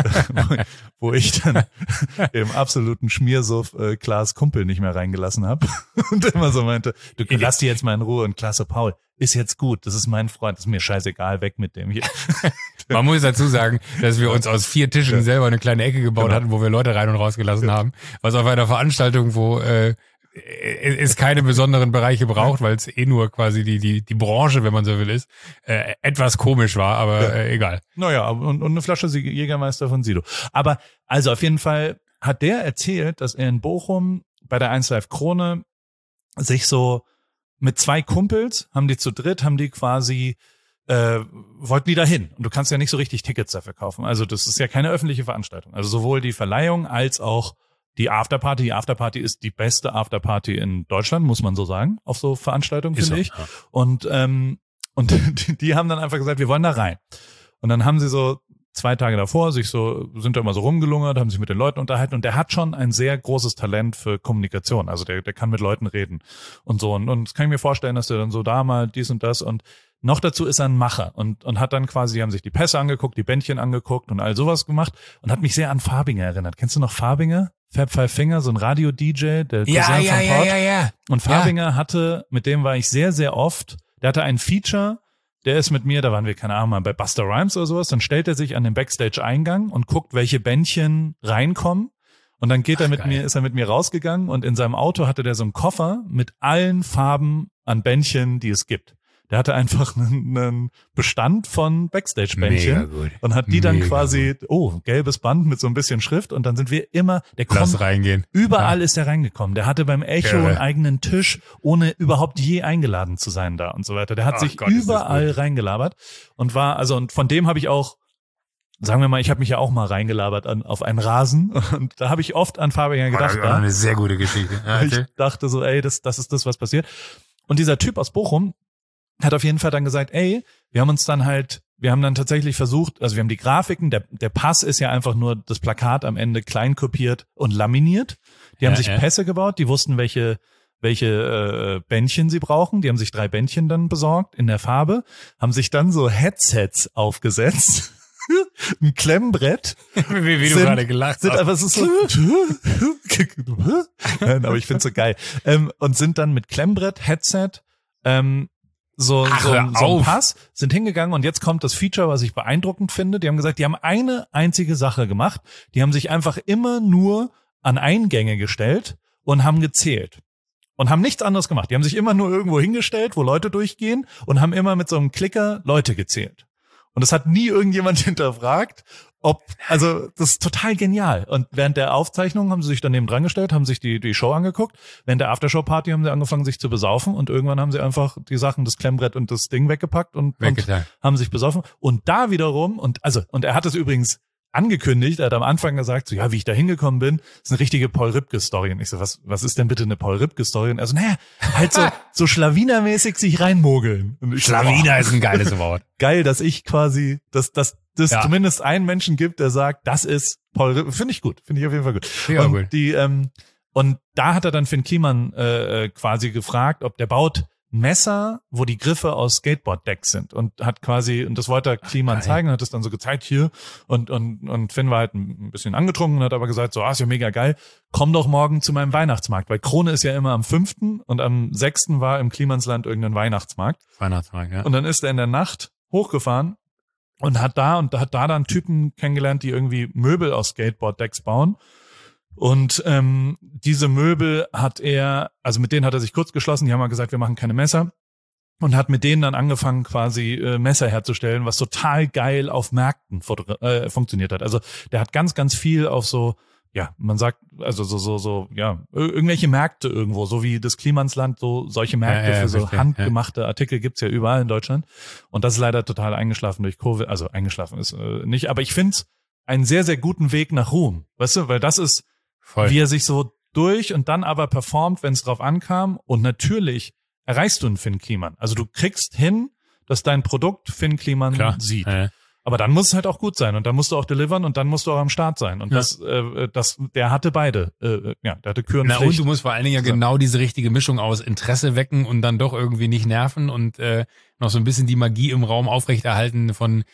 wo ich dann im absoluten Schmiersuff Klaas Kumpel nicht mehr reingelassen habe und immer so meinte, du lass die jetzt mal in Ruhe, und Klaas so, Paul, ist jetzt gut, das ist mein Freund, ist mir scheißegal, weg mit dem hier. Man muss dazu sagen, dass wir uns aus 4 Tischen selber eine kleine Ecke gebaut hatten, wo wir Leute rein und rausgelassen haben, was auf einer Veranstaltung, wo es keine besonderen Bereiche braucht, weil es nur quasi die Branche, wenn man so will, ist, etwas komisch war, aber egal. Naja, und eine Flasche Jägermeister von Sido. Aber also auf jeden Fall hat der erzählt, dass er in Bochum bei der 1 Live Krone sich so mit 2 Kumpels, haben die quasi wollten die dahin. Und du kannst ja nicht so richtig Tickets dafür kaufen. Also das ist ja keine öffentliche Veranstaltung. Also sowohl die Verleihung als auch die Afterparty. Die Afterparty ist die beste Afterparty in Deutschland, muss man so sagen, auf so Veranstaltungen, finde ich. Ja. Und die haben dann einfach gesagt, wir wollen da rein. Und dann haben sie so 2 Tage davor sind da immer so rumgelungert, haben sich mit den Leuten unterhalten, und der hat schon ein sehr großes Talent für Kommunikation. Also der kann mit Leuten reden und so. Und das kann ich mir vorstellen, dass der dann so da mal dies und das, und noch dazu ist er ein Macher und hat dann quasi, haben sich die Pässe angeguckt, die Bändchen angeguckt und all sowas gemacht und hat mich sehr an Farbinger erinnert. Kennst du noch Farbinger? Fab Five Finger, so ein Radio-DJ, der Cousin von Port. Ja. Und Farbinger hatte, mit dem war ich sehr, sehr oft, der hatte ein Feature, der ist mit mir, da waren wir, keine Ahnung, mal bei Busta Rhymes oder sowas, dann stellt er sich an den Backstage-Eingang und guckt, welche Bändchen reinkommen. Und dann ist er mit mir rausgegangen, und in seinem Auto hatte der so einen Koffer mit allen Farben an Bändchen, die es gibt. Der hatte einfach einen Bestand von Backstage-Bändchen und hat die dann quasi, gelbes Band mit so ein bisschen Schrift, und dann sind wir immer, Lass reingehen. Überall ist er reingekommen. Der hatte beim Echo einen eigenen Tisch, ohne überhaupt je eingeladen zu sein da und so weiter. Der hat sich überall reingelabert und und von dem habe ich auch, sagen wir mal, ich habe mich ja auch mal reingelabert auf einen Rasen, und da habe ich oft an Fabian gedacht. Das war eine sehr gute Geschichte. Ja, ich dachte so, das ist das, was passiert. Und dieser Typ aus Bochum hat auf jeden Fall dann gesagt, wir haben dann tatsächlich versucht, also wir haben die Grafiken, der Pass ist ja einfach nur das Plakat am Ende klein kopiert und laminiert. Die haben sich Pässe gebaut, die wussten, welche Bändchen sie brauchen. Die haben sich 3 Bändchen dann besorgt in der Farbe, haben sich dann so Headsets aufgesetzt. Ein Klemmbrett. Wie du gerade gelacht hast. Aber es ist so, aber ich find's so geil. Und sind dann mit Klemmbrett, Headset, so ein Pass, sind hingegangen, und jetzt kommt das Feature, was ich beeindruckend finde. Die haben gesagt, die haben eine einzige Sache gemacht. Die haben sich einfach immer nur an Eingänge gestellt und haben gezählt. Und haben nichts anderes gemacht. Die haben sich immer nur irgendwo hingestellt, wo Leute durchgehen, und haben immer mit so einem Klicker Leute gezählt. Und das hat nie irgendjemand hinterfragt, also das ist total genial. Und während der Aufzeichnung haben sie sich daneben dran gestellt, haben sich die Show angeguckt. Während der Aftershow-Party haben sie angefangen, sich zu besaufen und irgendwann haben sie einfach die Sachen, das Klemmbrett und das Ding weggepackt und haben sich besoffen. Und da wiederum, und er hat es übrigens angekündigt, er hat am Anfang gesagt, so, ja, wie ich da hingekommen bin, ist eine richtige Paul Ripke-Story. Und ich so, was ist denn bitte eine Paul Ripke-Story? Und er so, naja, halt so Schlawiner-mäßig sich reinmogeln. Schlawiner ist ein geiles Wort. Geil, dass ich quasi, dass zumindest einen Menschen gibt, der sagt, das ist Paul Ripke. Finde ich gut, finde ich auf jeden Fall gut. Ja, und gut. Und da hat er dann Finn Kliman quasi gefragt, ob der baut Messer, wo die Griffe aus Skateboard-Decks sind und hat quasi, und das wollte er Kliman zeigen, hat es dann so gezeigt hier und Finn war halt ein bisschen angetrunken und hat aber gesagt, so, ist ja mega geil, komm doch morgen zu meinem Weihnachtsmarkt, weil Krone ist ja immer am 5. und am 6. war im Klimansland irgendein Weihnachtsmarkt. Ja. Und dann ist er in der Nacht hochgefahren und hat da dann Typen kennengelernt, die irgendwie Möbel aus Skateboard-Decks bauen. Und diese Möbel mit denen hat er sich kurz geschlossen, die haben mal gesagt, wir machen keine Messer und hat mit denen dann angefangen quasi Messer herzustellen, was total geil auf Märkten funktioniert hat. Also der hat ganz, ganz viel auf so, ja, man sagt, also irgendwelche Märkte irgendwo, so wie das Klimansland, solche Märkte für so handgemachte Artikel gibt's ja überall in Deutschland. Und das ist leider total eingeschlafen durch Covid, also eingeschlafen ist nicht, aber ich find's einen sehr, sehr guten Weg nach Ruhm, weißt du, weil das ist voll. Wie er sich so durch und dann aber performt, wenn es drauf ankam. Und natürlich erreichst du einen Finn Kliman. Also du kriegst hin, dass dein Produkt Finn Kliman sieht. Ja. Aber dann muss es halt auch gut sein und dann musst du auch delivern und dann musst du auch am Start sein. Und der hatte beide. Der hatte Kür und Pflicht. Und du musst vor allen Dingen genau diese richtige Mischung aus Interesse wecken und dann doch irgendwie nicht nerven und noch so ein bisschen die Magie im Raum aufrechterhalten von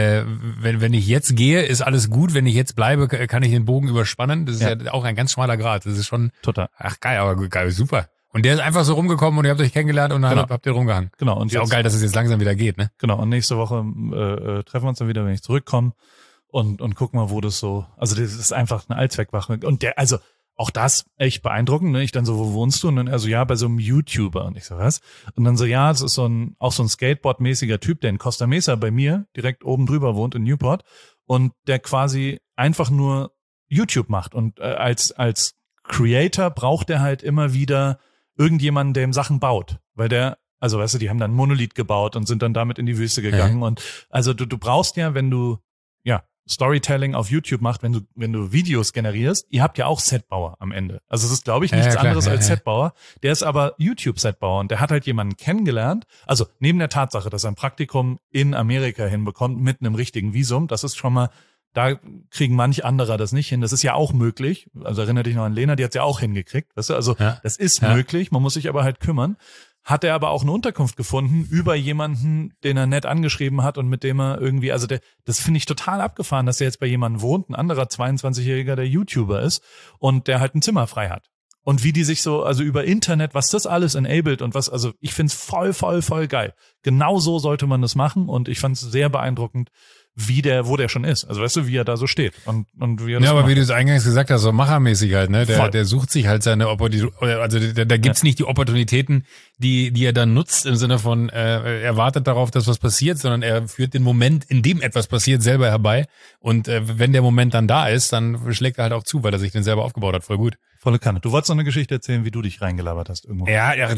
wenn ich jetzt gehe, ist alles gut, wenn ich jetzt bleibe, kann ich den Bogen überspannen. Das ist ja auch ein ganz schmaler Grad. Das ist schon total. Ach geil, aber geil, super. Und der ist einfach so rumgekommen und ihr habt euch kennengelernt und dann habt ihr rumgehangen. Genau. Und ist auch geil, dass es jetzt langsam wieder geht, ne? Genau. Und nächste Woche treffen wir uns dann wieder, wenn ich zurückkomme und gucken mal, wo das so, also das ist einfach eine Allzweckwache. Und auch das echt beeindruckend, ne? Ich dann so, wo wohnst du? Und dann er so, ja, bei so einem YouTuber. Und ich so, was? Und dann so, ja, das ist auch so ein Skateboard-mäßiger Typ, der in Costa Mesa bei mir direkt oben drüber wohnt in Newport und der quasi einfach nur YouTube macht. Und als Creator braucht er halt immer wieder irgendjemanden, der ihm Sachen baut. Weil also weißt du, die haben dann Monolith gebaut und sind dann damit in die Wüste gegangen. Ja. Und also du brauchst ja, wenn du Storytelling auf YouTube macht, wenn du Videos generierst, ihr habt ja auch Setbauer am Ende. Also es ist, glaube ich, nichts anderes als Setbauer. Der ist aber YouTube-Setbauer und der hat halt jemanden kennengelernt. Also neben der Tatsache, dass er ein Praktikum in Amerika hinbekommt mit einem richtigen Visum, das ist schon mal, da kriegen manch anderer das nicht hin. Das ist ja auch möglich. Also erinnere dich noch an Lena, die hat's ja auch hingekriegt. Weißt du? Also das ist möglich, man muss sich aber halt kümmern. Hat er aber auch eine Unterkunft gefunden über jemanden, den er nett angeschrieben hat und mit dem er irgendwie, also das finde ich total abgefahren, dass er jetzt bei jemandem wohnt, ein anderer 22-Jähriger, der YouTuber ist und der halt ein Zimmer frei hat. Und wie die sich so, also über Internet, was das alles enabled und was, also ich find's voll geil. Genau so sollte man das machen und ich fand's sehr beeindruckend, wo der schon ist. Also weißt du, wie er da so steht und wie er das aber macht. wie du es eingangs gesagt hast, so machermäßig halt, ne? Der sucht sich halt seine Opportunitäten, also da gibt's nicht die Opportunitäten, die er dann nutzt im Sinne von, er wartet darauf, dass was passiert, sondern er führt den Moment, in dem etwas passiert, selber herbei und wenn der Moment dann da ist, dann schlägt er halt auch zu, weil er sich den selber aufgebaut hat. Voll gut. Volle Kanne. Du wolltest noch eine Geschichte erzählen, wie du dich reingelabert hast irgendwo. Ja,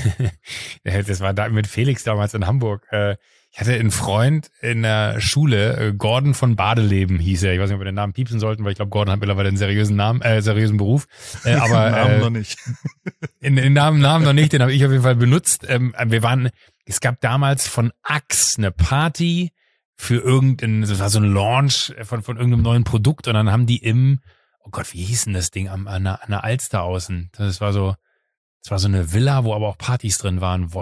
das war da mit Felix damals in Hamburg. Ich hatte einen Freund in der Schule, Gordon von Badeleben hieß er. Ich weiß nicht, ob wir den Namen piepsen sollten, weil ich glaube, Gordon hat mittlerweile einen seriösen Beruf. Aber den Namen noch nicht. Den Namen noch nicht, den habe ich auf jeden Fall benutzt. Es gab damals von Axe eine Party für das war so ein Launch von irgendeinem neuen Produkt und dann haben die oh Gott, wie hieß denn das Ding an der Alster außen? Das war so eine Villa, wo aber auch Partys drin waren.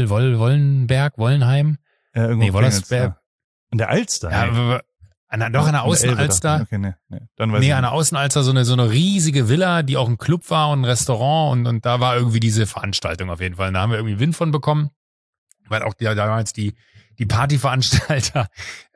Wollenheim? Ja, Wollersberg. An der Alster? Ja, an der Außenalster. Okay, nee. Dann weiß ich an der Außenalster so eine riesige Villa, die auch ein Club war und ein Restaurant und da war irgendwie diese Veranstaltung auf jeden Fall. Da haben wir irgendwie Wind von bekommen, weil auch damals die Partyveranstalter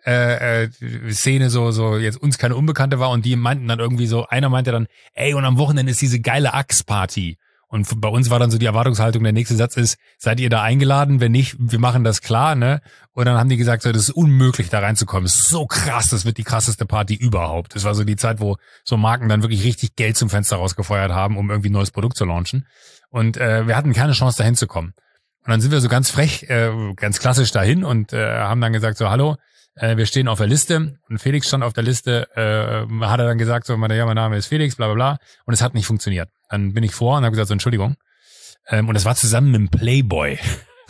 Szene so jetzt uns keine Unbekannte war und die meinten dann irgendwie so, einer meinte dann, ey, und am Wochenende ist diese geile Axe-Party. Und bei uns war dann so die Erwartungshaltung, der nächste Satz ist, seid ihr da eingeladen? Wenn nicht, wir machen das klar, ne? Und dann haben die gesagt, so, das ist unmöglich, da reinzukommen. Das ist so krass, das wird die krasseste Party überhaupt. Das war so die Zeit, wo so Marken dann wirklich richtig Geld zum Fenster rausgefeuert haben, um irgendwie ein neues Produkt zu launchen. Und wir hatten keine Chance, da hinzukommen. Und dann sind wir so ganz frech, ganz klassisch dahin und haben dann gesagt, so, hallo, wir stehen auf der Liste. Und Felix stand auf der Liste, hat er dann gesagt, so, mein Name ist Felix, bla bla bla. Und es hat nicht funktioniert. Dann bin ich vor und habe gesagt, so, Entschuldigung. Und es war zusammen mit dem Playboy.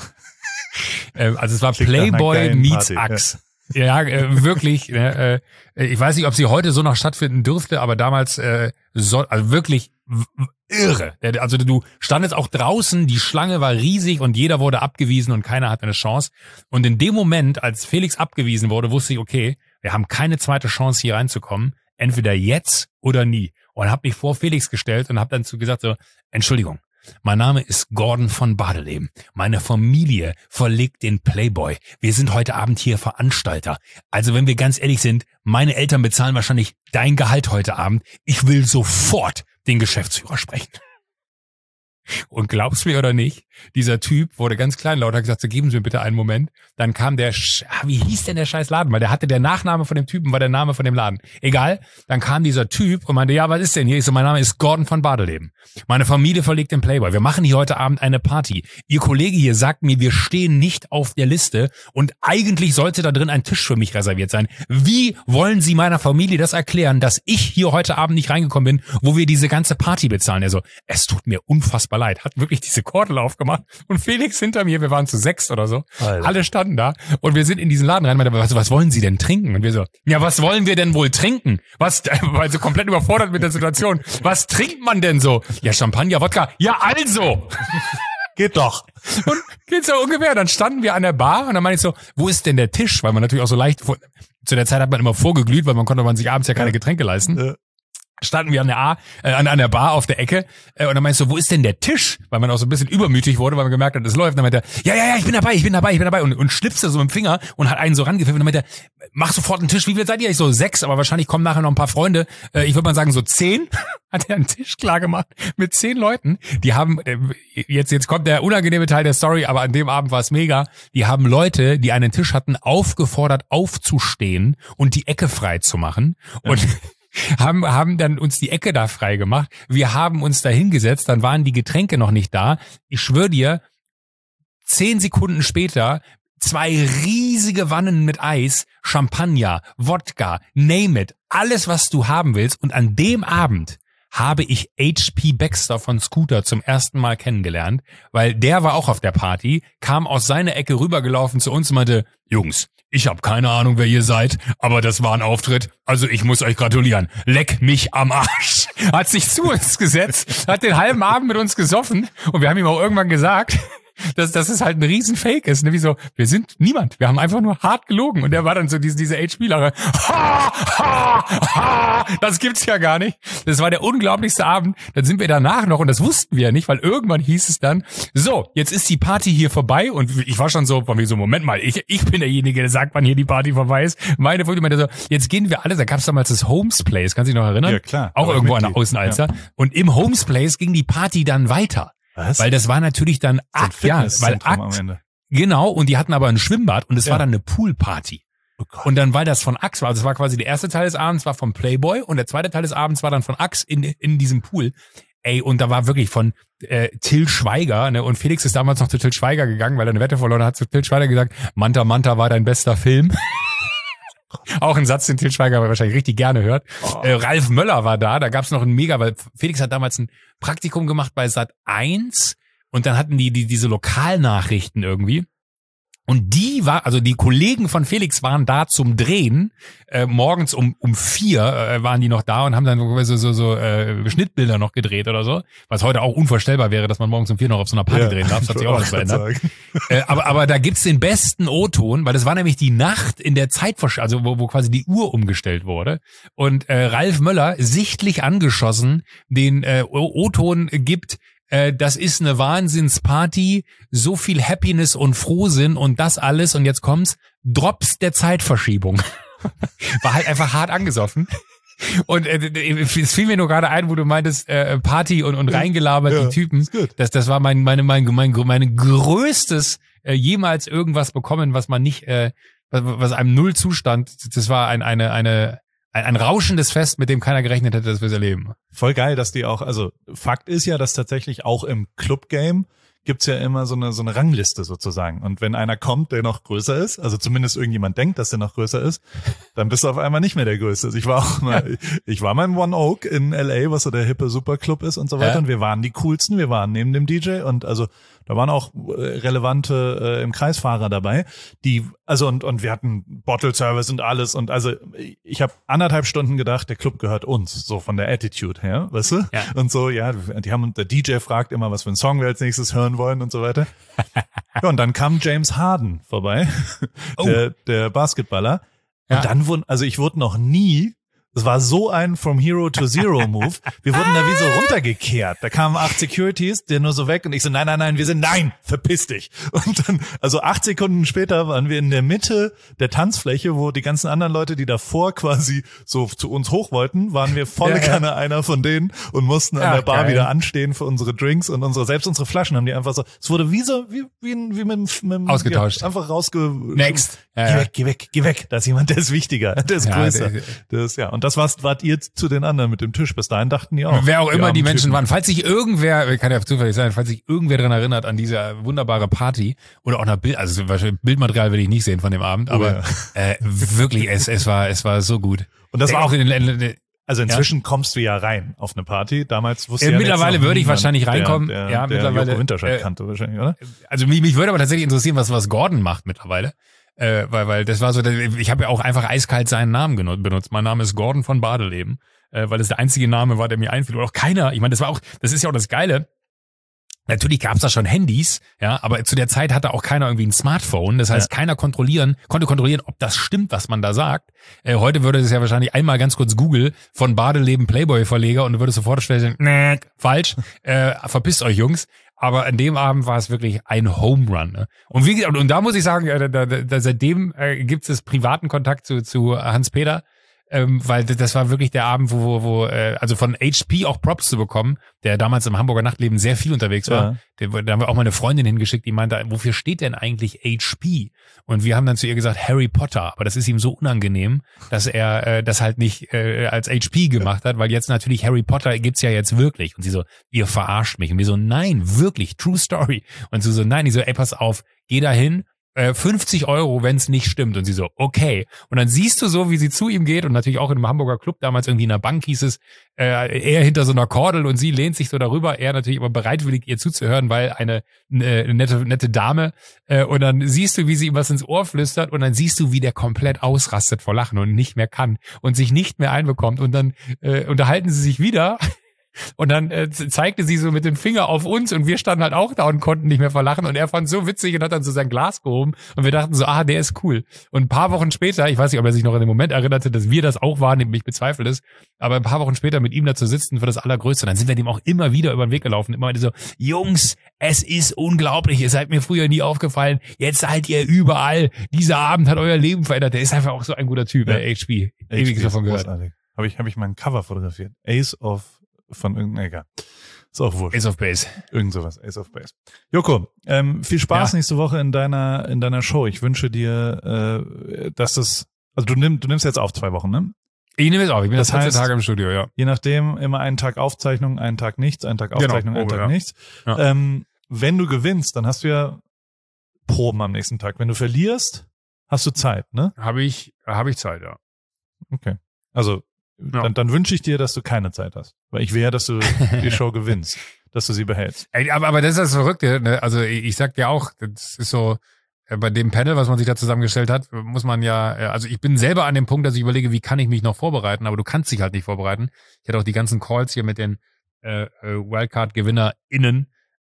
Also es war Playboy meets Axe. Ja, wirklich. Ich weiß nicht, ob sie heute so noch stattfinden dürfte, aber damals also wirklich irre. Also du standest auch draußen, die Schlange war riesig und jeder wurde abgewiesen und keiner hatte eine Chance. Und in dem Moment, als Felix abgewiesen wurde, wusste ich, okay, wir haben keine zweite Chance hier reinzukommen. Entweder jetzt oder nie. Und habe mich vor Felix gestellt und habe dann gesagt so, Entschuldigung, mein Name ist Gordon von Bardeleben. Meine Familie verlegt den Playboy. Wir sind heute Abend hier Veranstalter. Also wenn wir ganz ehrlich sind, meine Eltern bezahlen wahrscheinlich dein Gehalt heute Abend. Ich will sofort den Geschäftsführer sprechen. Und glaubst mir oder nicht, dieser Typ wurde ganz kleinlaut, hat gesagt, so geben Sie mir bitte einen Moment. Dann kam wie hieß denn der scheiß Laden? Weil der Nachname von dem Typen war der Name von dem Laden. Egal, dann kam dieser Typ und meinte, ja, was ist denn hier? Ich so, mein Name ist Gordon von Bardeleben. Meine Familie verlegt den Playboy. Wir machen hier heute Abend eine Party. Ihr Kollege hier sagt mir, wir stehen nicht auf der Liste und eigentlich sollte da drin ein Tisch für mich reserviert sein. Wie wollen Sie meiner Familie das erklären, dass ich hier heute Abend nicht reingekommen bin, wo wir diese ganze Party bezahlen? Er so, es tut mir unfassbar leid. Hat wirklich diese Kordel aufgemacht und Felix hinter mir, wir waren zu 6 oder so, Alter. Alle standen da und wir sind in diesen Laden rein, meinte, was wollen Sie denn trinken? Und wir so, ja, was wollen wir denn wohl trinken? Weil so komplett überfordert mit der Situation. Was trinkt man denn so? Ja, Champagner, Wodka. Ja, also. Geht doch. Und geht so ungefähr. Dann standen wir an der Bar und dann meinte ich so, wo ist denn der Tisch? Weil man natürlich auch so leicht, zu der Zeit hat man immer vorgeglüht, weil man konnte sich abends ja keine Getränke leisten. Ja. Standen wir an der Bar auf der Ecke und dann meinst du, wo ist denn der Tisch? Weil man auch so ein bisschen übermütig wurde, weil man gemerkt hat, es läuft. Dann meinte er, ja, ich bin dabei und schlipste so mit dem Finger und hat einen so rangepfiffen und dann meinte er, mach sofort einen Tisch. Wie viel seid ihr? Ich so 6, aber wahrscheinlich kommen nachher noch ein paar Freunde. Ich würde mal sagen so 10. Hat er einen Tisch klar gemacht mit 10 Leuten. Die haben, jetzt kommt der unangenehme Teil der Story, aber an dem Abend war es mega. Die haben Leute, die einen Tisch hatten, aufgefordert aufzustehen und die Ecke frei zu machen. Und haben dann uns die Ecke da frei gemacht. Wir haben uns da hingesetzt, dann waren die Getränke noch nicht da. Ich schwöre dir, 10 Sekunden später 2 riesige Wannen mit Eis, Champagner, Wodka, name it, alles was du haben willst. Und an dem Abend habe ich HP Baxter von Scooter zum ersten Mal kennengelernt, weil der war auch auf der Party, kam aus seiner Ecke rübergelaufen zu uns und meinte, Jungs, ich habe keine Ahnung, wer ihr seid, aber das war ein Auftritt, also ich muss euch gratulieren. Leck mich am Arsch. Hat sich zu uns gesetzt, hat den halben Abend mit uns gesoffen und wir haben ihm auch irgendwann gesagt, dass es halt ein Riesenfake ist. Ne? Wie so, wir sind niemand. Wir haben einfach nur hart gelogen. Und der war dann so diese HP-Lache. Das gibt's ja gar nicht. Das war der unglaublichste Abend. Dann sind wir danach noch, und das wussten wir ja nicht, weil irgendwann hieß es dann, so, jetzt ist die Party hier vorbei. Und ich war schon so, von mir so, Moment mal, ich bin derjenige, der sagt, wann hier die Party vorbei ist. Meine Freundin meinte so, jetzt gehen wir alle. Da gab's damals das Holmes Place. Kannst du dich noch erinnern? Ja, klar. Auch irgendwo an der Außenalster. Ja. Und im Holmes Place ging die Party dann weiter. Was? Weil das war natürlich dann Akt, ja, weil Akt, genau, und die hatten aber ein Schwimmbad und es war dann eine Poolparty. Oh Gott. Und dann, weil das von Axe war, also es war quasi der erste Teil des Abends war vom Playboy und der zweite Teil des Abends war dann von Axe in diesem Pool. Ey, und da war wirklich von Till Schweiger, ne, und Felix ist damals noch zu Till Schweiger gegangen, weil er eine Wette verloren hat, zu Till Schweiger gesagt, Manta Manta war dein bester Film. Auch ein Satz, den Til Schweiger wahrscheinlich richtig gerne hört. Oh. Ralf Möller war da gab's noch ein Mega, weil Felix hat damals ein Praktikum gemacht bei Sat.1 und dann hatten die diese Lokalnachrichten irgendwie. Und die Kollegen von Felix waren da zum Drehen. Morgens um 4 waren die noch da und haben dann so Schnittbilder noch gedreht oder so. Was heute auch unvorstellbar wäre, dass man morgens um 4 noch auf so einer Party drehen darf. Das hat sich auch was verändert. Aber da gibt's den besten O-Ton, weil das war nämlich die Nacht in der Zeitverschiebung, also wo quasi die Uhr umgestellt wurde. Und Ralf Möller, sichtlich angeschossen, den O-Ton gibt, das ist eine Wahnsinnsparty, so viel Happiness und Frohsinn und das alles und jetzt kommt's, Drops der Zeitverschiebung. War halt einfach hart angesoffen. Und es fiel mir nur gerade ein, wo du meintest, Party und reingelabert, die Typen. Das war meine größtes jemals irgendwas bekommen, was man nicht, was einem null zustand. Das war ein rauschendes Fest, mit dem keiner gerechnet hätte, dass wir es erleben. Voll geil, dass die auch, also Fakt ist ja, dass tatsächlich auch im Club-Game gibt's ja immer so eine Rangliste sozusagen. Und wenn einer kommt, der noch größer ist, also zumindest irgendjemand denkt, dass der noch größer ist, dann bist du auf einmal nicht mehr der Größte. Also ich war mal im One Oak in LA, was so der hippe Superclub ist und so weiter. Und wir waren die coolsten, wir waren neben dem DJ und also da waren auch relevante im Kreisfahrer dabei, die und wir hatten Bottle Service und alles und also ich habe 1,5 Stunden gedacht, der Club gehört uns, so von der Attitude her, weißt du? Ja. Und so, ja, der DJ fragt immer, was für einen Song wir als nächstes hören wollen und so weiter. Ja, und dann kam James Harden vorbei, der Basketballer. Und dann ich wurde noch nie. Das war so ein From Hero to Zero Move. Wir wurden da wie so runtergekehrt. Da kamen 8 Securities, der nur so weg und ich so, nein, verpiss dich. Und dann, also 8 Sekunden später waren wir in der Mitte der Tanzfläche, wo die ganzen anderen Leute, die davor quasi so zu uns hoch wollten, waren wir volle Kanne einer von denen und mussten an der Bar wieder anstehen für unsere Drinks und selbst unsere Flaschen haben die einfach so, es wurde wie mit ausgetauscht. Einfach Next. Geh weg. Da ist jemand, der ist wichtiger, der ist größer. Und das wart ihr zu den anderen mit dem Tisch. Bis dahin dachten die auch. Wer auch immer die Menschen waren. Falls sich irgendwer, kann ja zufällig sein, falls sich irgendwer daran erinnert an diese wunderbare Party oder auch nach Bildmaterial will ich nicht sehen von dem Abend, aber wirklich, es war so gut. Und das war auch also inzwischen kommst du ja rein auf eine Party. Damals wusste ich mittlerweile würde ich wahrscheinlich reinkommen. Mittlerweile. Joko Winterscheid kannte wahrscheinlich, oder? Also mich würde aber tatsächlich interessieren, was Gordon macht mittlerweile. Weil das war so, ich habe ja auch einfach eiskalt seinen Namen benutzt. Mein Name ist Gordon von Badeleben, weil das der einzige Name war, der mir einfiel. Und auch keiner, ich meine, das ist ja auch das Geile. Natürlich gab's da schon Handys, ja, aber zu der Zeit hatte auch keiner irgendwie ein Smartphone. Das heißt, keiner konnte kontrollieren, ob das stimmt, was man da sagt. Heute würde es ja wahrscheinlich einmal ganz kurz Google von Badeleben Playboy-Verleger und du würdest sofort stellen, falsch, verpisst euch Jungs. Aber an dem Abend war es wirklich ein Home Run. Ne? Und da muss ich sagen, seitdem gibt es privaten Kontakt zu Hans-Peter, weil das war wirklich der Abend, wo also von HP auch Props zu bekommen, der damals im Hamburger Nachtleben sehr viel unterwegs war. Da haben wir auch mal eine Freundin hingeschickt, die meinte, wofür steht denn eigentlich HP? Und wir haben dann zu ihr gesagt, Harry Potter. Aber das ist ihm so unangenehm, dass er das halt nicht als HP gemacht hat, weil jetzt natürlich Harry Potter gibt's ja jetzt wirklich. Und sie so, ihr verarscht mich. Und wir so, nein, wirklich, true story. Und sie so, nein, die so, ey, pass auf, geh da hin. 50 €, wenn es nicht stimmt. Und sie so, okay. Und dann siehst du so, wie sie zu ihm geht und natürlich auch in einem Hamburger Club, damals irgendwie in der Bank hieß es, er hinter so einer Kordel und sie lehnt sich so darüber, er natürlich aber bereitwillig ihr zuzuhören, weil eine nette Dame und dann siehst du, wie sie ihm was ins Ohr flüstert und dann siehst du, wie der komplett ausrastet vor Lachen und nicht mehr kann und sich nicht mehr einbekommt und dann unterhalten sie sich wieder. Und dann zeigte sie so mit dem Finger auf uns und wir standen halt auch da und konnten nicht mehr vor Lachen und er fand es so witzig und hat dann so sein Glas gehoben und wir dachten so, der ist cool. Und ein paar Wochen später, ich weiß nicht, ob er sich noch an den Moment erinnerte, dass wir das auch wahrnehmen, ich bezweifle es, aber ein paar Wochen später mit ihm da zu sitzen für das Allergrößte, dann sind wir dem auch immer wieder über den Weg gelaufen, immer so, Jungs, es ist unglaublich, ihr seid mir früher nie aufgefallen, jetzt seid ihr überall, dieser Abend hat euer Leben verändert, der ist einfach auch so ein guter Typ, HP, ewiges davon gehört. Habe ich mal ein Cover fotografiert, Ace of von irgendeinem, egal. Ist auch wurscht. Ace of Base. Irgend sowas, Ace of Base. Joko, viel Spaß nächste Woche in deiner Show. Ich wünsche dir, dass das, also du nimmst jetzt auf 2 Wochen, ne? Ich nehme jetzt auf, ich bin das 14 Tage im Studio, ja. Je nachdem, immer einen Tag Aufzeichnung, einen Tag nichts, einen Tag Aufzeichnung, einen Tag nichts. Ja. Wenn du gewinnst, dann hast du ja Proben am nächsten Tag. Wenn du verlierst, hast du Zeit, ne? Habe ich Zeit, ja. Okay. Also, dann wünsche ich dir, dass du keine Zeit hast. Weil ich will ja, dass du die Show gewinnst, dass du sie behältst. Ey, aber das ist das Verrückte, ne? Also ich sag dir auch, das ist so, bei dem Panel, was man sich da zusammengestellt hat, muss man ja, also ich bin selber an dem Punkt, dass ich überlege, wie kann ich mich noch vorbereiten, aber du kannst dich halt nicht vorbereiten. Ich hatte auch die ganzen Calls hier mit den Wildcard-GewinnerInnen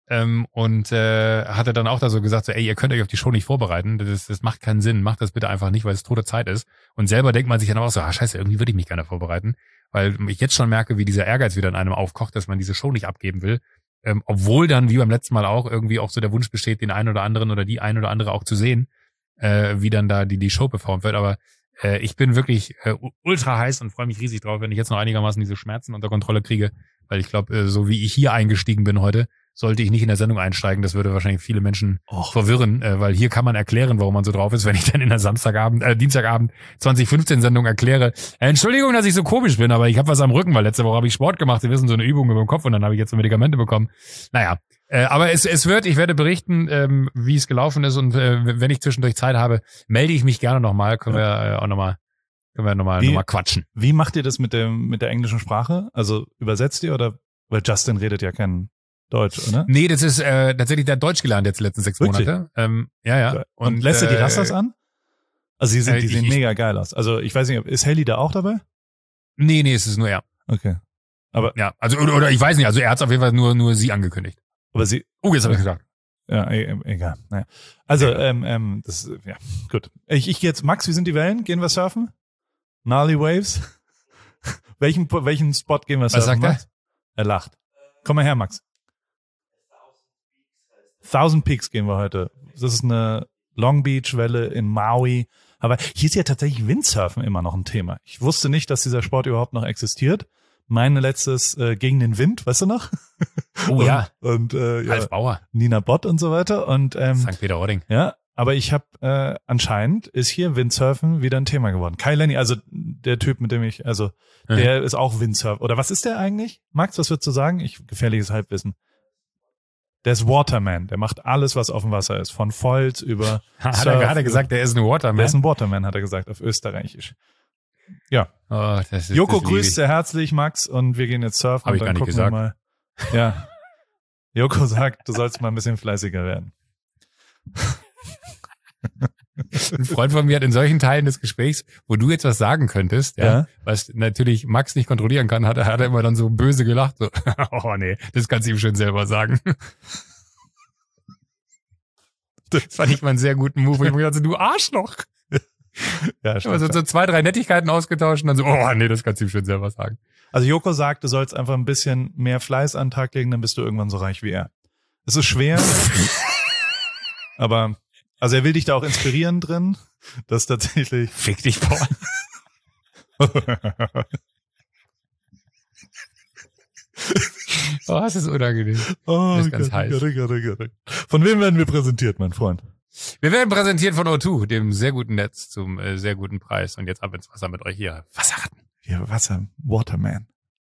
und hatte dann auch da so gesagt, so, ey, ihr könnt euch auf die Show nicht vorbereiten, das macht keinen Sinn, macht das bitte einfach nicht, weil es tote Zeit ist. Und selber denkt man sich dann auch so, scheiße, irgendwie würde ich mich gerne vorbereiten, weil ich jetzt schon merke, wie dieser Ehrgeiz wieder in einem aufkocht, dass man diese Show nicht abgeben will, obwohl dann, wie beim letzten Mal auch, irgendwie auch so der Wunsch besteht, den einen oder anderen oder die ein oder andere auch zu sehen, wie dann da die Show performt wird, aber Ich bin wirklich ultra heiß und freue mich riesig drauf, wenn ich jetzt noch einigermaßen diese Schmerzen unter Kontrolle kriege, weil ich glaube, so wie ich hier eingestiegen bin heute, sollte ich nicht in der Sendung einsteigen. Das würde wahrscheinlich viele Menschen verwirren, weil hier kann man erklären, warum man so drauf ist, wenn ich dann in der Dienstagabend 2015 Sendung erkläre, Entschuldigung, dass ich so komisch bin, aber ich habe was am Rücken, weil letzte Woche habe ich Sport gemacht, Sie wissen, so eine Übung über den Kopf und dann habe ich jetzt so Medikamente bekommen. Naja, aber ich werde berichten, wie es gelaufen ist und wenn ich zwischendurch Zeit habe, melde ich mich gerne nochmal, können wir nochmal quatschen. Wie macht ihr das mit der englischen Sprache? Also übersetzt ihr oder, weil Justin redet ja kein Deutsch, oder? Nee, das ist tatsächlich der Deutsch gelernt jetzt die letzten 6 Monate. Ja. Und lässt er die Rastas an? Also die sehen mega geil aus. Also ich weiß nicht, ist Haley da auch dabei? Nee, es ist nur er. Okay. Aber ja, also oder ich weiß nicht, also er hat es auf jeden Fall nur sie angekündigt. Aber sie. Oh, jetzt habe ich gesagt. Ja, egal. Naja. Also das ja gut. Ich jetzt Max, wie sind die Wellen? Gehen wir surfen? Gnarly Waves? welchen Spot gehen wir surfen? Was sagt Max? Er lacht. Komm mal her, Max. 1000 Peaks gehen wir heute. Das ist eine Long Beach Welle in Maui. Aber hier ist ja tatsächlich Windsurfen immer noch ein Thema. Ich wusste nicht, dass dieser Sport überhaupt noch existiert. Meine letztes gegen den Wind, weißt du noch? Oh ja. Und Als Bauer. Nina Bott und so weiter. Und St. Peter-Ording. Ja, aber ich habe anscheinend ist hier Windsurfen wieder ein Thema geworden. Kai Lenny, also der Typ, mit dem ich, der ist auch Windsurfer. Oder was ist der eigentlich? Max, was würdest du sagen? Gefährliches Halbwissen. Der ist Waterman. Der macht alles, was auf dem Wasser ist. Von Foils über Hat er gerade gesagt, der ist ein Waterman? Der ist ein Waterman, hat er gesagt, auf Österreichisch. Ja. Oh, Joko grüßt sehr herzlich, Max, und wir gehen jetzt surfen. Hab ich gar nicht gesagt. Mal. Ja. Joko sagt, du sollst mal ein bisschen fleißiger werden. Ein Freund von mir hat in solchen Teilen des Gesprächs, wo du jetzt was sagen könntest, was natürlich Max nicht kontrollieren kann, hat er immer dann so böse gelacht, so, oh nee, das kannst du ihm schon selber sagen. Das fand ich mal einen sehr guten Move, wo ich mir dachte, du Arschloch. Ja, stimmt. Also so 2, 3 Nettigkeiten ausgetauscht und dann so, oh nee, das kannst du ihm schon selber sagen. Also Joko sagt, du sollst einfach ein bisschen mehr Fleiß an den Tag legen, dann bist du irgendwann so reich wie er. Es ist schwer, aber also er will dich da auch inspirieren drin, dass tatsächlich... Fick dich, Paul. Oh, das ist unangenehm. Oh, das ist ganz heiß. Gott. Von wem werden wir präsentiert, mein Freund? Wir werden präsentiert von O2, dem sehr guten Netz zum sehr guten Preis. Und jetzt ab ins Wasser mit euch hier. Wasserratten. Ja, Wasser, Waterman.